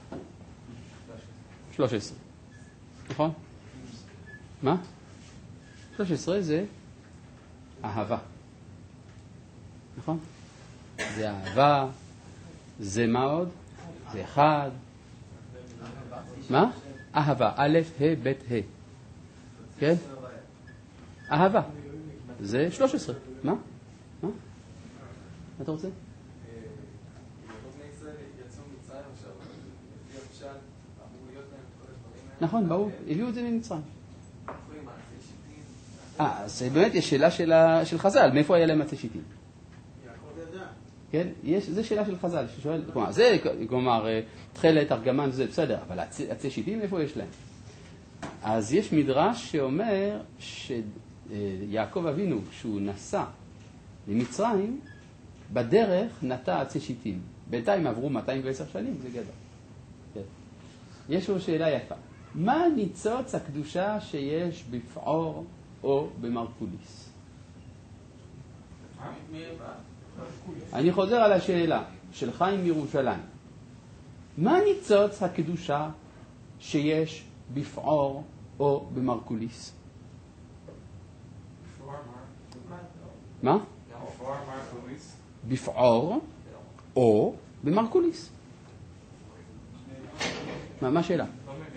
Speaker 1: שלוש עשרה. נכון? מה? שלוש עשרה זה אהבה. נכון? זה אהבה, זה מה עוד? זה אחד. מה? אהבה, א', ה', ב', ה'. כן? אהבה. זה שלוש עשרה. מה? מה? מה אתה רוצה? נכון, ברור. הביאו את זה ממצרים. אה, זה באמת יש שאלה של חז"ל. מאיפה היה להם עצי שיטים? כן, יש, זה שאלה של חז"ל, ששואל, כלומר, זה, כלומר, תכלת, ארגמן, זה בסדר, אבל עצי שיטים, איפה יש להם? אז יש מדרש שאומר שיעקב אבינו, כשהוא נסע למצרים, בדרך נטע עצי שיטים. בינתיים עברו מאתיים ועשר שנים, זה גדול. כן. יש לו שאלה יפה. מה ניצוץ הקדושה שיש בפעור או במרקוליס? אני חוזר על השאלה של חיים מירושלים. מה ניצוץ הקדושה שיש בפעור או במרקוליס? מה? בפעור או במרקוליס. מה, מה השאלה?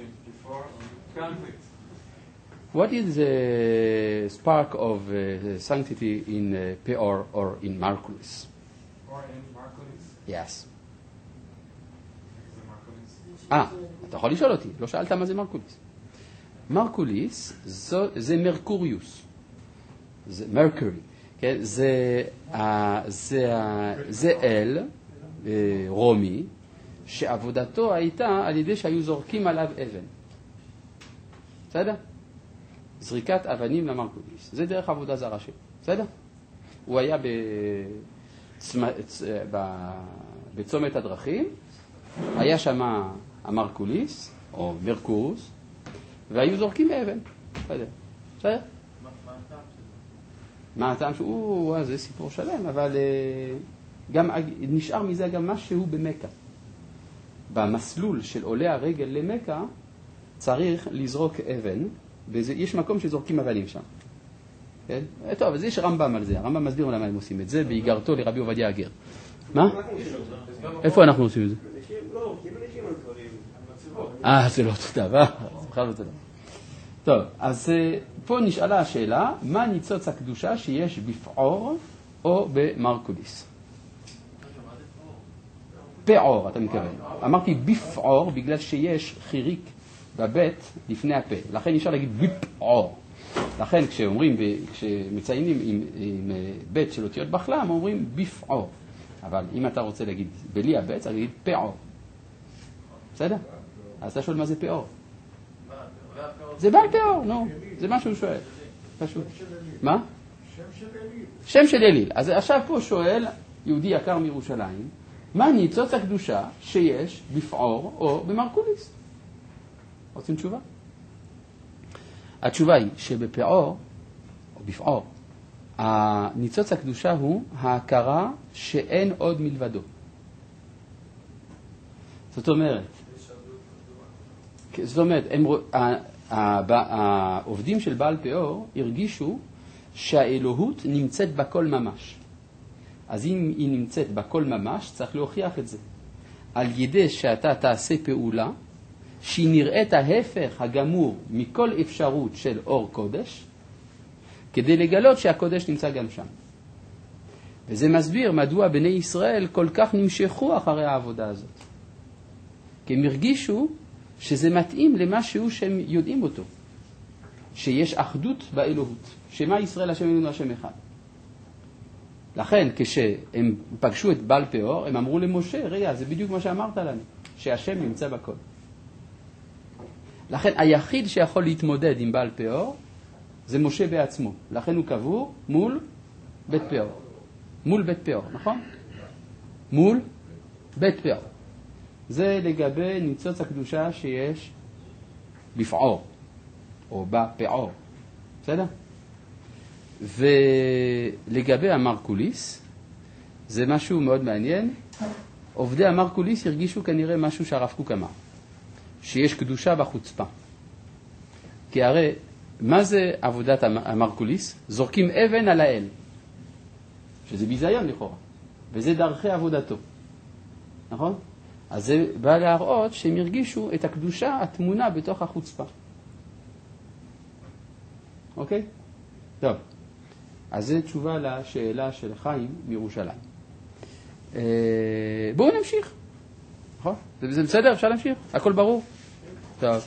Speaker 1: What is the spark of uh, sanctity in uh, Peor or in Markulis?
Speaker 8: Or in Markulis?
Speaker 1: Yes.
Speaker 8: זה מרקוליס.
Speaker 1: אה, אתה יכול לשאול אותי, לא שאלת מה זה מרקוליס. מרקוליס זו, זה מרקוריוס, זה מרקורי, כן? זה, uh, זה, uh, זה אל uh, רומי שעבודתו הייתה על ידי שהיו זורקים עליו אבן. בסדר? זריקת אבנים למרקוליס. זה דרך עבודה זרה שלו. בסדר? הוא היה בצמ... בצומת הדרכים, היה שם המרקוליס, או מרקורוס, והיו זורקים אבן. בסדר? בסדר?
Speaker 3: מה הטעם שלו?
Speaker 1: מה הטעם שהוא, זה סיפור שלם, אבל גם נשאר מזה גם משהו במקה. במסלול של עולי הרגל למקה צריך לזרוק אבן, ויש מקום שזורקים אבנים שם. כן? טוב, אז יש רמב"ם על זה. הרמב"ם מסביר למה הם עושים את זה, בהיגרתו לרבי עובדיה הגר. מה? איפה אנחנו עושים את זה?
Speaker 7: לא, כי מניחים על דברים, על מצבות.
Speaker 1: אה, זה לא אותו דבר. זה בכלל לא אותו דבר. טוב, אז פה נשאלה השאלה, מה ניצוץ הקדושה שיש בפעור או במרקוליס? פעור, אתה מתכוון. אמרתי בפעור בגלל שיש חיריק בבית לפני הפה. לכן אפשר להגיד בפעור. לכן כשאומרים, כשמציינים עם, עם בית של אותיות בחלם, אומרים בפעור. אבל אם אתה רוצה להגיד בלי הבית, צריך להגיד פעור. בסדר? אז אתה שואל מה זה פעור? זה בעל פעור, נו. זה מה שהוא שואל. פשוט. מה?
Speaker 8: שם של אליל.
Speaker 1: שם של אליל. אז עכשיו פה שואל יהודי יקר מירושלים, מה ניצוץ הקדושה שיש בפעור או במרקוליס? רוצים תשובה? התשובה היא שבפעור, או בפעור, הניצוץ הקדושה הוא ההכרה שאין עוד מלבדו. זאת אומרת, זאת אומרת, הם, העובדים של בעל פאור הרגישו שהאלוהות נמצאת בכל ממש. אז אם היא נמצאת בכל ממש, צריך להוכיח את זה. על ידי שאתה תעשה פעולה, שהיא נראית ההפך הגמור מכל אפשרות של אור קודש, כדי לגלות שהקודש נמצא גם שם. וזה מסביר מדוע בני ישראל כל כך נמשכו אחרי העבודה הזאת. כי הם הרגישו שזה מתאים למשהו שהם יודעים אותו. שיש אחדות באלוהות. שמה ישראל השם אלוהינו השם אחד. לכן כשהם פגשו את בעל פאור, הם אמרו למשה, רגע, זה בדיוק מה שאמרת לנו, שהשם נמצא בכל. לכן היחיד שיכול להתמודד עם בעל פאור, זה משה בעצמו. לכן הוא קבור מול בית פאור. מול בית פאור, נכון? מול בית פאור. זה לגבי ניצוץ הקדושה שיש בפעור, או בפאור. בסדר? ולגבי המרקוליס, זה משהו מאוד מעניין. עובדי המרקוליס הרגישו כנראה משהו שהרב קוק אמר, שיש קדושה בחוצפה. כי הרי, מה זה עבודת המרקוליס? זורקים אבן על האל, שזה ביזיון לכאורה, וזה דרכי עבודתו. נכון? אז זה בא להראות שהם הרגישו את הקדושה התמונה בתוך החוצפה. אוקיי? טוב. אז זו תשובה לשאלה של חיים מירושלים. בואו נמשיך. נכון? זה בסדר? אפשר להמשיך? הכל ברור? טוב.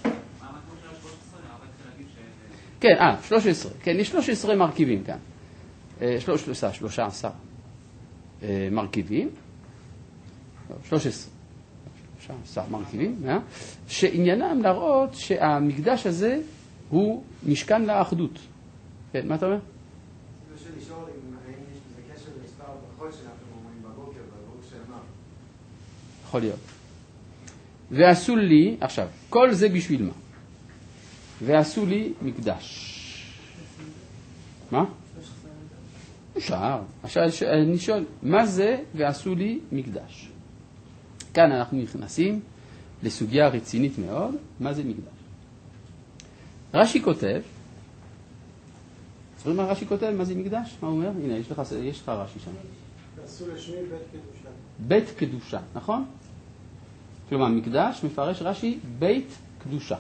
Speaker 1: כן, אה, שלוש עשרה. כן, יש שלוש עשרה מרכיבים כאן. שלושה, שלושה עשר מרכיבים. שלוש עשרה. שלושה עשר מרכיבים, שעניינם להראות שהמקדש הזה הוא משכן לאחדות. כן, מה אתה אומר?
Speaker 7: לשאול אם יש בזה קשר למספר הברכות שאנחנו אומרים בבוקר, בברוך שאמר.
Speaker 1: יכול להיות. ועשו לי, עכשיו, כל זה בשביל מה? ועשו לי מקדש. מה? אפשר. עכשיו אני שואל, מה זה ועשו לי מקדש? כאן אנחנו נכנסים לסוגיה רצינית מאוד, מה זה מקדש? רש"י כותב, זוכרים מה רש"י כותב? מה זה מקדש? מה הוא אומר? הנה, יש לך, יש לך רש"י שם.
Speaker 7: תעשו לשמי בית קדושה.
Speaker 1: בית קדושה, נכון? כלומר, מקדש מפרש רש"י בית קדושה.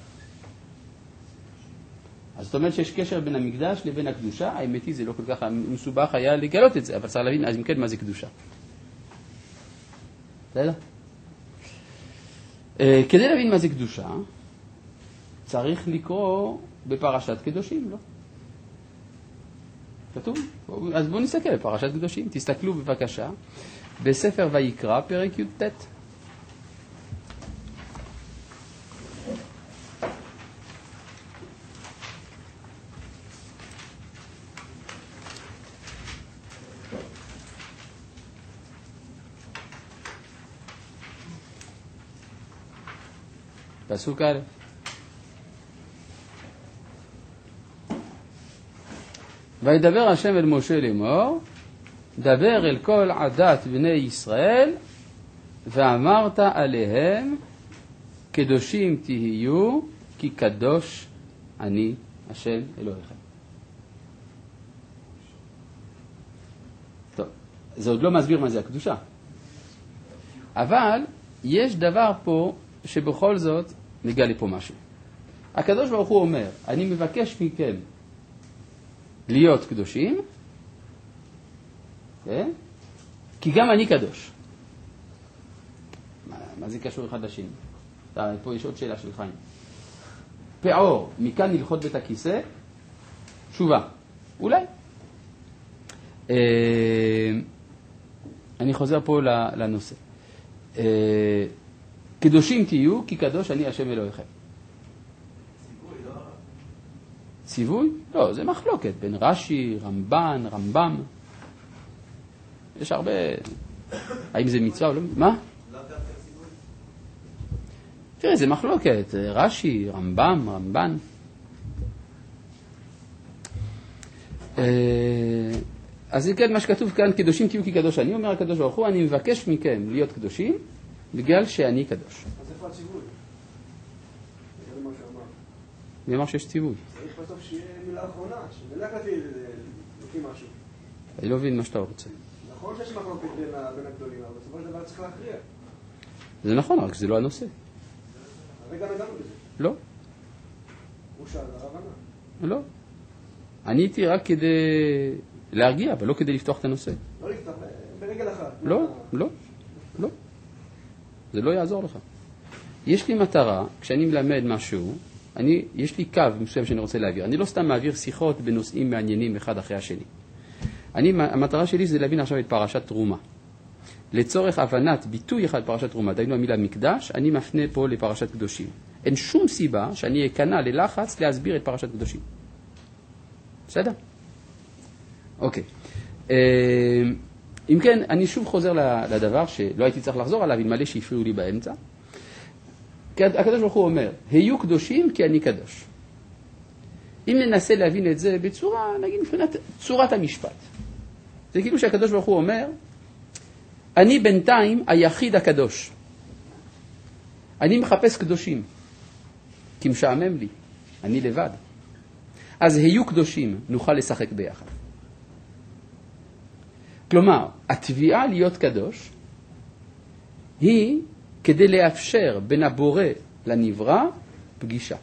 Speaker 1: אז זאת אומרת שיש קשר בין המקדש לבין הקדושה. האמת היא, זה לא כל כך מסובך היה לגלות את זה, אבל צריך להבין, אז אם כן, מה זה קדושה? בסדר? כדי להבין מה זה קדושה, צריך לקרוא בפרשת קדושים, לא? כתוב? אז בואו נסתכל בפרשת קדושים. תסתכלו בבקשה בספר ויקרא, פרק י"ט. פסוק א'. וידבר השם אל משה לאמור, דבר אל כל עדת בני ישראל, ואמרת עליהם, קדושים תהיו, כי קדוש אני השם אלוהיכם. טוב, זה עוד לא מסביר מה זה הקדושה. אבל יש דבר פה שבכל זאת נגלה פה משהו. הקדוש ברוך הוא אומר, אני מבקש מכם להיות קדושים, כן? כי גם אני קדוש. מה, מה זה קשור אחד לשני? פה יש עוד שאלה של חיים. פעור, מכאן נלכות בית הכיסא, תשובה. אולי. אה, אני חוזר פה לנושא. אה, קדושים תהיו, כי קדוש אני השם אלוהיכם.
Speaker 4: ציווי, לא?
Speaker 1: ציווי? לא, זה מחלוקת בין רש"י, רמב"ן, רמב"ם. יש הרבה... האם זה מצווה או לא? מה?
Speaker 4: לא דווקא ציווי?
Speaker 1: תראה, זה מחלוקת. רש"י, רמב"ם, רמב"ן. אז כן, מה שכתוב כאן, קדושים תהיו כי קדוש אני, אומר הקדוש ברוך הוא, אני מבקש מכם להיות קדושים, בגלל שאני קדוש.
Speaker 7: אז איפה הציווי? זה מה שאמר.
Speaker 1: מי אמר שיש ציווי?
Speaker 7: צריך בסוף שיהיה מילה אחרונה, שמלך אותי לפי משהו.
Speaker 1: אני לא מבין מה שאתה רוצה.
Speaker 7: נכון שיש מחלוקת בין הגדולים, אבל בסופו של דבר צריך להכריע.
Speaker 1: זה נכון, רק זה לא הנושא.
Speaker 7: הרגע נגענו בזה.
Speaker 1: לא,
Speaker 7: הוא שאל, הרב ענה.
Speaker 1: לא. אני הייתי רק כדי להרגיע, אבל לא כדי לפתוח את הנושא.
Speaker 7: לא לפתח, ברגל אחת.
Speaker 1: לא, לא, לא. זה לא יעזור לך. יש לי מטרה, כשאני מלמד משהו, אני, יש לי קו מסוים שאני רוצה להעביר. אני לא סתם מעביר שיחות בנושאים מעניינים אחד אחרי השני. אני, המטרה שלי זה להבין עכשיו את פרשת תרומה. לצורך הבנת ביטוי אחד פרשת תרומה, דיינו המילה מקדש, אני מפנה פה לפרשת קדושים. אין שום סיבה שאני אכנע ללחץ להסביר את פרשת קדושים. בסדר? אוקיי. אם כן, אני שוב חוזר לדבר שלא הייתי צריך לחזור עליו, אלמלא שהפריעו לי באמצע. הקדוש ברוך הוא אומר, היו קדושים כי אני קדוש. אם ננסה להבין את זה בצורה, נגיד, מבחינת צורת המשפט. זה כאילו שהקדוש ברוך הוא אומר, אני בינתיים היחיד הקדוש. אני מחפש קדושים, כי משעמם לי, אני לבד. אז היו קדושים, נוכל לשחק ביחד. כלומר, התביעה להיות קדוש היא כדי לאפשר בין הבורא לנברא פגישה.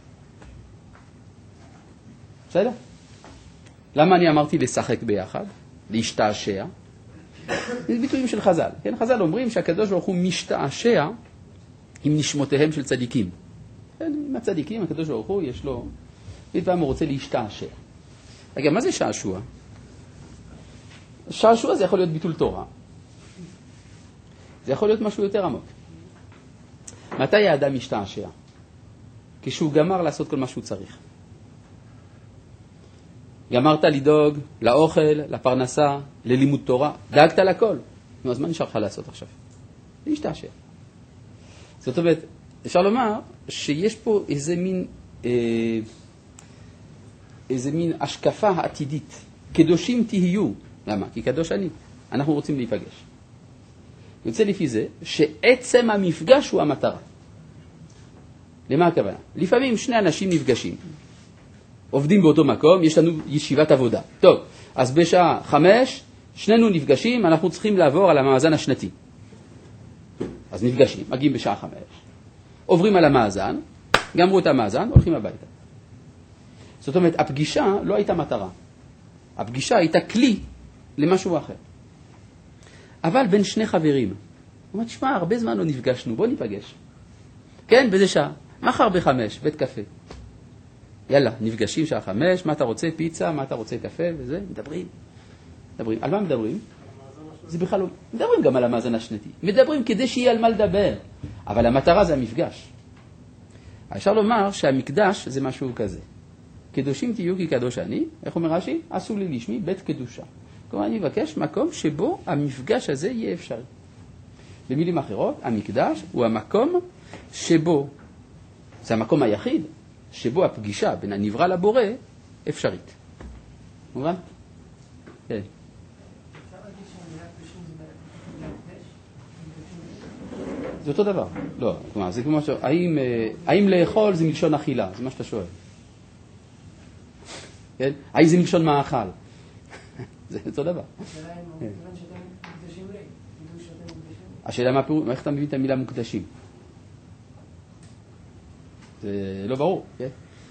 Speaker 1: בסדר? למה אני אמרתי לשחק ביחד? להשתעשע? זה ביטויים של חז"ל. כן? חז"ל אומרים שהקדוש ברוך הוא משתעשע עם נשמותיהם של צדיקים. כן? עם הצדיקים, הקדוש ברוך הוא יש לו... פעם הוא רוצה להשתעשע. רגע, מה זה שעשוע? שעשוע זה יכול להיות ביטול תורה. זה יכול להיות משהו יותר עמוק. מתי האדם משתעשע? כשהוא גמר לעשות כל מה שהוא צריך. גמרת לדאוג לאוכל, לפרנסה, ללימוד תורה, דאגת לכל. נו, אז מה נשאר לך לעשות עכשיו? להשתעשע. זאת אומרת, אפשר לומר שיש פה איזה מין, אה, איזה מין השקפה העתידית. קדושים תהיו. למה? כי קדוש אני. אנחנו רוצים להיפגש. יוצא לפי זה שעצם המפגש הוא המטרה. למה הכוונה? לפעמים שני אנשים נפגשים. עובדים באותו מקום, יש לנו ישיבת עבודה. טוב, אז בשעה חמש שנינו נפגשים, אנחנו צריכים לעבור על המאזן השנתי. אז נפגשים, מגיעים בשעה חמש, עוברים על המאזן, גמרו את המאזן, הולכים הביתה. זאת אומרת, הפגישה לא הייתה מטרה. הפגישה הייתה כלי למשהו אחר. אבל בין שני חברים, הוא אומר, תשמע, הרבה זמן לא נפגשנו, בוא ניפגש. כן, באיזה שעה? מחר בחמש, בית קפה. יאללה, נפגשים שעה חמש, מה אתה רוצה? פיצה, מה אתה רוצה? קפה וזה, מדברים. מדברים. על מה מדברים? זה בכלל לא... מדברים גם על המאזן השנתי. מדברים כדי שיהיה על מה לדבר. אבל המטרה זה המפגש. אפשר לומר שהמקדש זה משהו כזה. קדושים תהיו כי קדוש אני, איך אומר רש"י? עשו לי לשמי בית קדושה. כלומר, אני מבקש מקום שבו המפגש הזה יהיה אפשרי. במילים אחרות, המקדש הוא המקום שבו, זה המקום היחיד, שבו הפגישה בין הנברא לבורא אפשרית. מובן? כן. זה אותו דבר. לא, כלומר, זה כמו ש... האם, האם לאכול זה מלשון אכילה? זה מה שאתה שואל. כן? האם זה מלשון מאכל? זה אותו דבר. השאלה מה פירוש, איך אתה מביא את המילה מוקדשים? זה לא ברור, כן?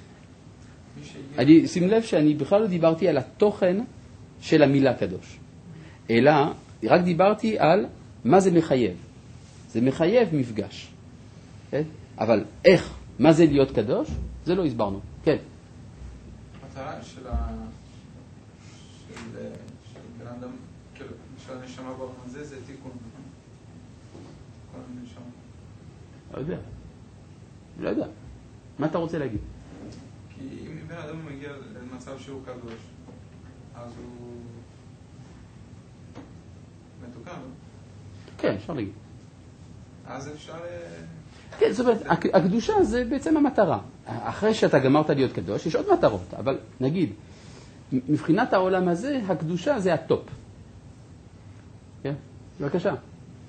Speaker 1: אני, שים לב שאני בכלל לא דיברתי על התוכן של המילה קדוש, אלא רק דיברתי על מה זה מחייב. זה מחייב מפגש. כן? אבל איך, מה זה להיות קדוש? זה לא הסברנו. כן.
Speaker 3: המטרה של ה... של בן אדם, של הנשמה בעולם הזה, זה תיקון. כל הנשמה.
Speaker 1: לא יודע. לא יודע. מה אתה רוצה להגיד?
Speaker 3: כי אם בן אדם מגיע למצב שהוא קדוש, אז הוא מתוקן, לא?
Speaker 1: כן, אפשר להגיד.
Speaker 3: אז אפשר...
Speaker 1: כן, זאת אומרת, הקדושה זה בעצם המטרה. אחרי שאתה גמרת להיות קדוש, יש עוד מטרות, אבל נגיד, מבחינת העולם הזה, הקדושה זה הטופ. כן? בבקשה.
Speaker 7: האם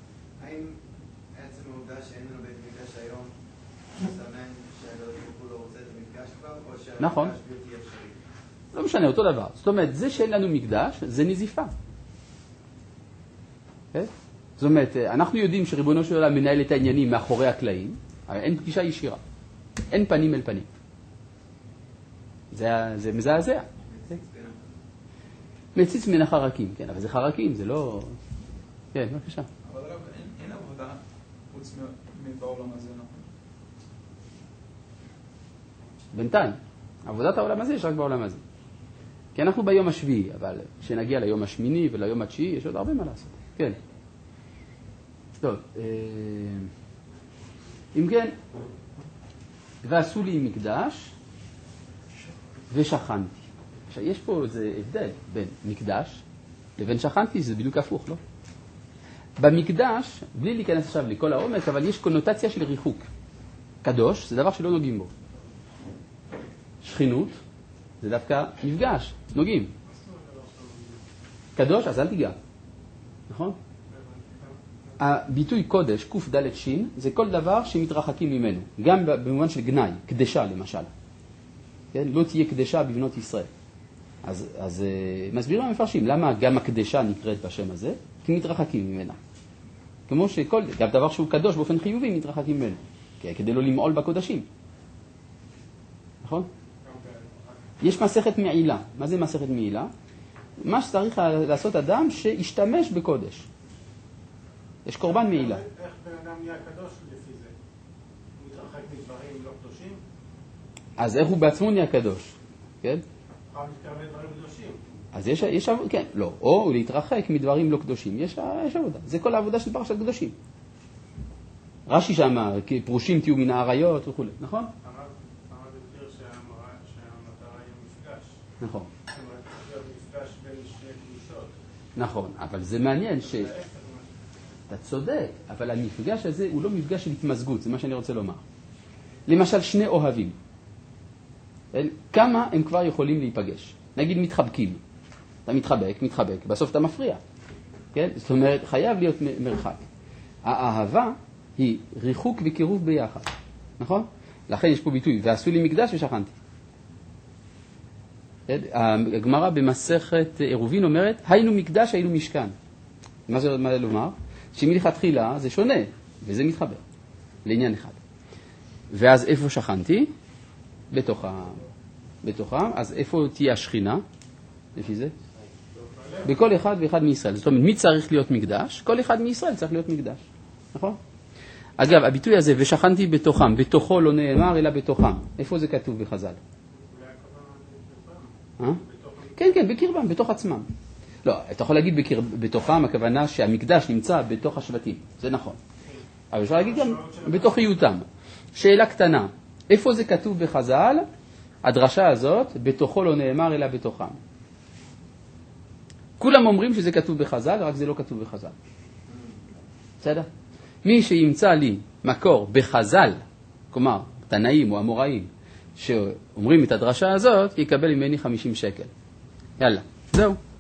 Speaker 7: עצם העובדה שאין לנו בית מקדש היום, מסמן שהקדוש ברוך הוא לא רוצה את המפגש כבר, או שהמפגש
Speaker 1: נכון.
Speaker 7: בלתי אפשרי?
Speaker 1: לא משנה, אותו דבר. זאת אומרת, זה שאין לנו מקדש, זה נזיפה. כן? זאת אומרת, אנחנו יודעים שריבונו של עולם מנהל את העניינים מאחורי הקלעים, אבל אין פגישה ישירה. אין פנים אל פנים. זה, זה מזעזע. מציץ מן החרקים, כן, אבל זה חרקים, זה לא... כן, בבקשה.
Speaker 3: אבל רב, אין, אין עבודה חוץ מבעולם הזה, נכון?
Speaker 1: בינתיים, עבודת העולם הזה יש רק בעולם הזה. כי אנחנו ביום השביעי, אבל כשנגיע ליום השמיני וליום התשיעי, יש עוד הרבה מה לעשות. כן. טוב, אם כן, ועשו לי מקדש ושכנתי. עכשיו, יש פה איזה הבדל בין מקדש לבין שכנתי, זה בדיוק הפוך, לא? במקדש, בלי להיכנס עכשיו לכל העומק, אבל יש קונוטציה של ריחוק. קדוש זה דבר שלא נוגעים בו. שכינות זה דווקא מפגש, נוגעים. קדוש, אז אל תיגע. נכון? הביטוי קודש, קוף דלת שין, זה כל דבר שמתרחקים ממנו. גם במובן של גנאי, קדשה למשל. כן? לא תהיה קדשה בבנות ישראל. אז, אז מסבירים המפרשים, למה גם הקדשה נקראת בשם הזה? כי מתרחקים ממנה. כמו שכל, גם דבר שהוא קדוש באופן חיובי, מתרחקים ממנו. כדי לא למעול בקודשים. נכון? יש מסכת מעילה. מה זה מסכת מעילה? מה שצריך לעשות אדם שישתמש בקודש. יש קורבן מעילה.
Speaker 2: איך בן אדם נהיה קדוש לפי זה? הוא מתרחק מדברים לא קדושים?
Speaker 1: אז איך הוא בעצמו נהיה קדוש? כן?
Speaker 2: הוא מתקרב לדברים קדושים.
Speaker 1: אז יש, יש עבודה, כן, לא, או להתרחק מדברים לא קדושים, יש, יש עבודה. זה כל העבודה של פרשת קדושים. רש"י שם, פרושים תהיו מן האריות וכו', נכון?
Speaker 2: הרב הגדיר שהמטרה היא מפגש.
Speaker 1: נכון.
Speaker 2: זאת אומרת, זה מפגש בין שני קדושות.
Speaker 1: נכון, אבל זה מעניין ש... אתה צודק, אבל המפגש הזה הוא לא מפגש של התמזגות, זה מה שאני רוצה לומר. למשל, שני אוהבים. כמה הם כבר יכולים להיפגש? נגיד מתחבקים. אתה מתחבק, מתחבק, בסוף אתה מפריע. כן? זאת אומרת, חייב להיות מרחק. האהבה היא ריחוק וקירוב ביחד. נכון? לכן יש פה ביטוי, ועשו לי מקדש ושכנתי. הגמרא במסכת עירובין אומרת, היינו מקדש, היינו משכן. מה זה מה לומר? שמלכתחילה זה שונה, וזה מתחבר לעניין אחד. ואז איפה שכנתי? בתוכם. בתוכם, אז איפה תהיה השכינה? לפי זה? בכל אחד ואחד מישראל. זאת אומרת, מי צריך להיות מקדש? כל אחד מישראל צריך להיות מקדש. נכון? אגב, הביטוי הזה, ושכנתי בתוכם, בתוכו לא נאמר, אלא בתוכם. איפה זה כתוב בחז"ל? אה? כן, כן, בקרבם, בתוך עצמם. לא, אתה יכול להגיד בקר... בתוכם, הכוונה שהמקדש נמצא בתוך השבטים. זה נכון. אבל אפשר להגיד גם בתוך היותם. שאלה קטנה, איפה זה כתוב בחז"ל? הדרשה הזאת, בתוכו לא נאמר, אלא בתוכם. כולם אומרים שזה כתוב בחז"ל, רק זה לא כתוב בחז"ל. בסדר? מי שימצא לי מקור בחז"ל, כלומר, תנאים או אמוראים, שאומרים את הדרשה הזאת, יקבל ממני חמישים שקל. יאללה, זהו.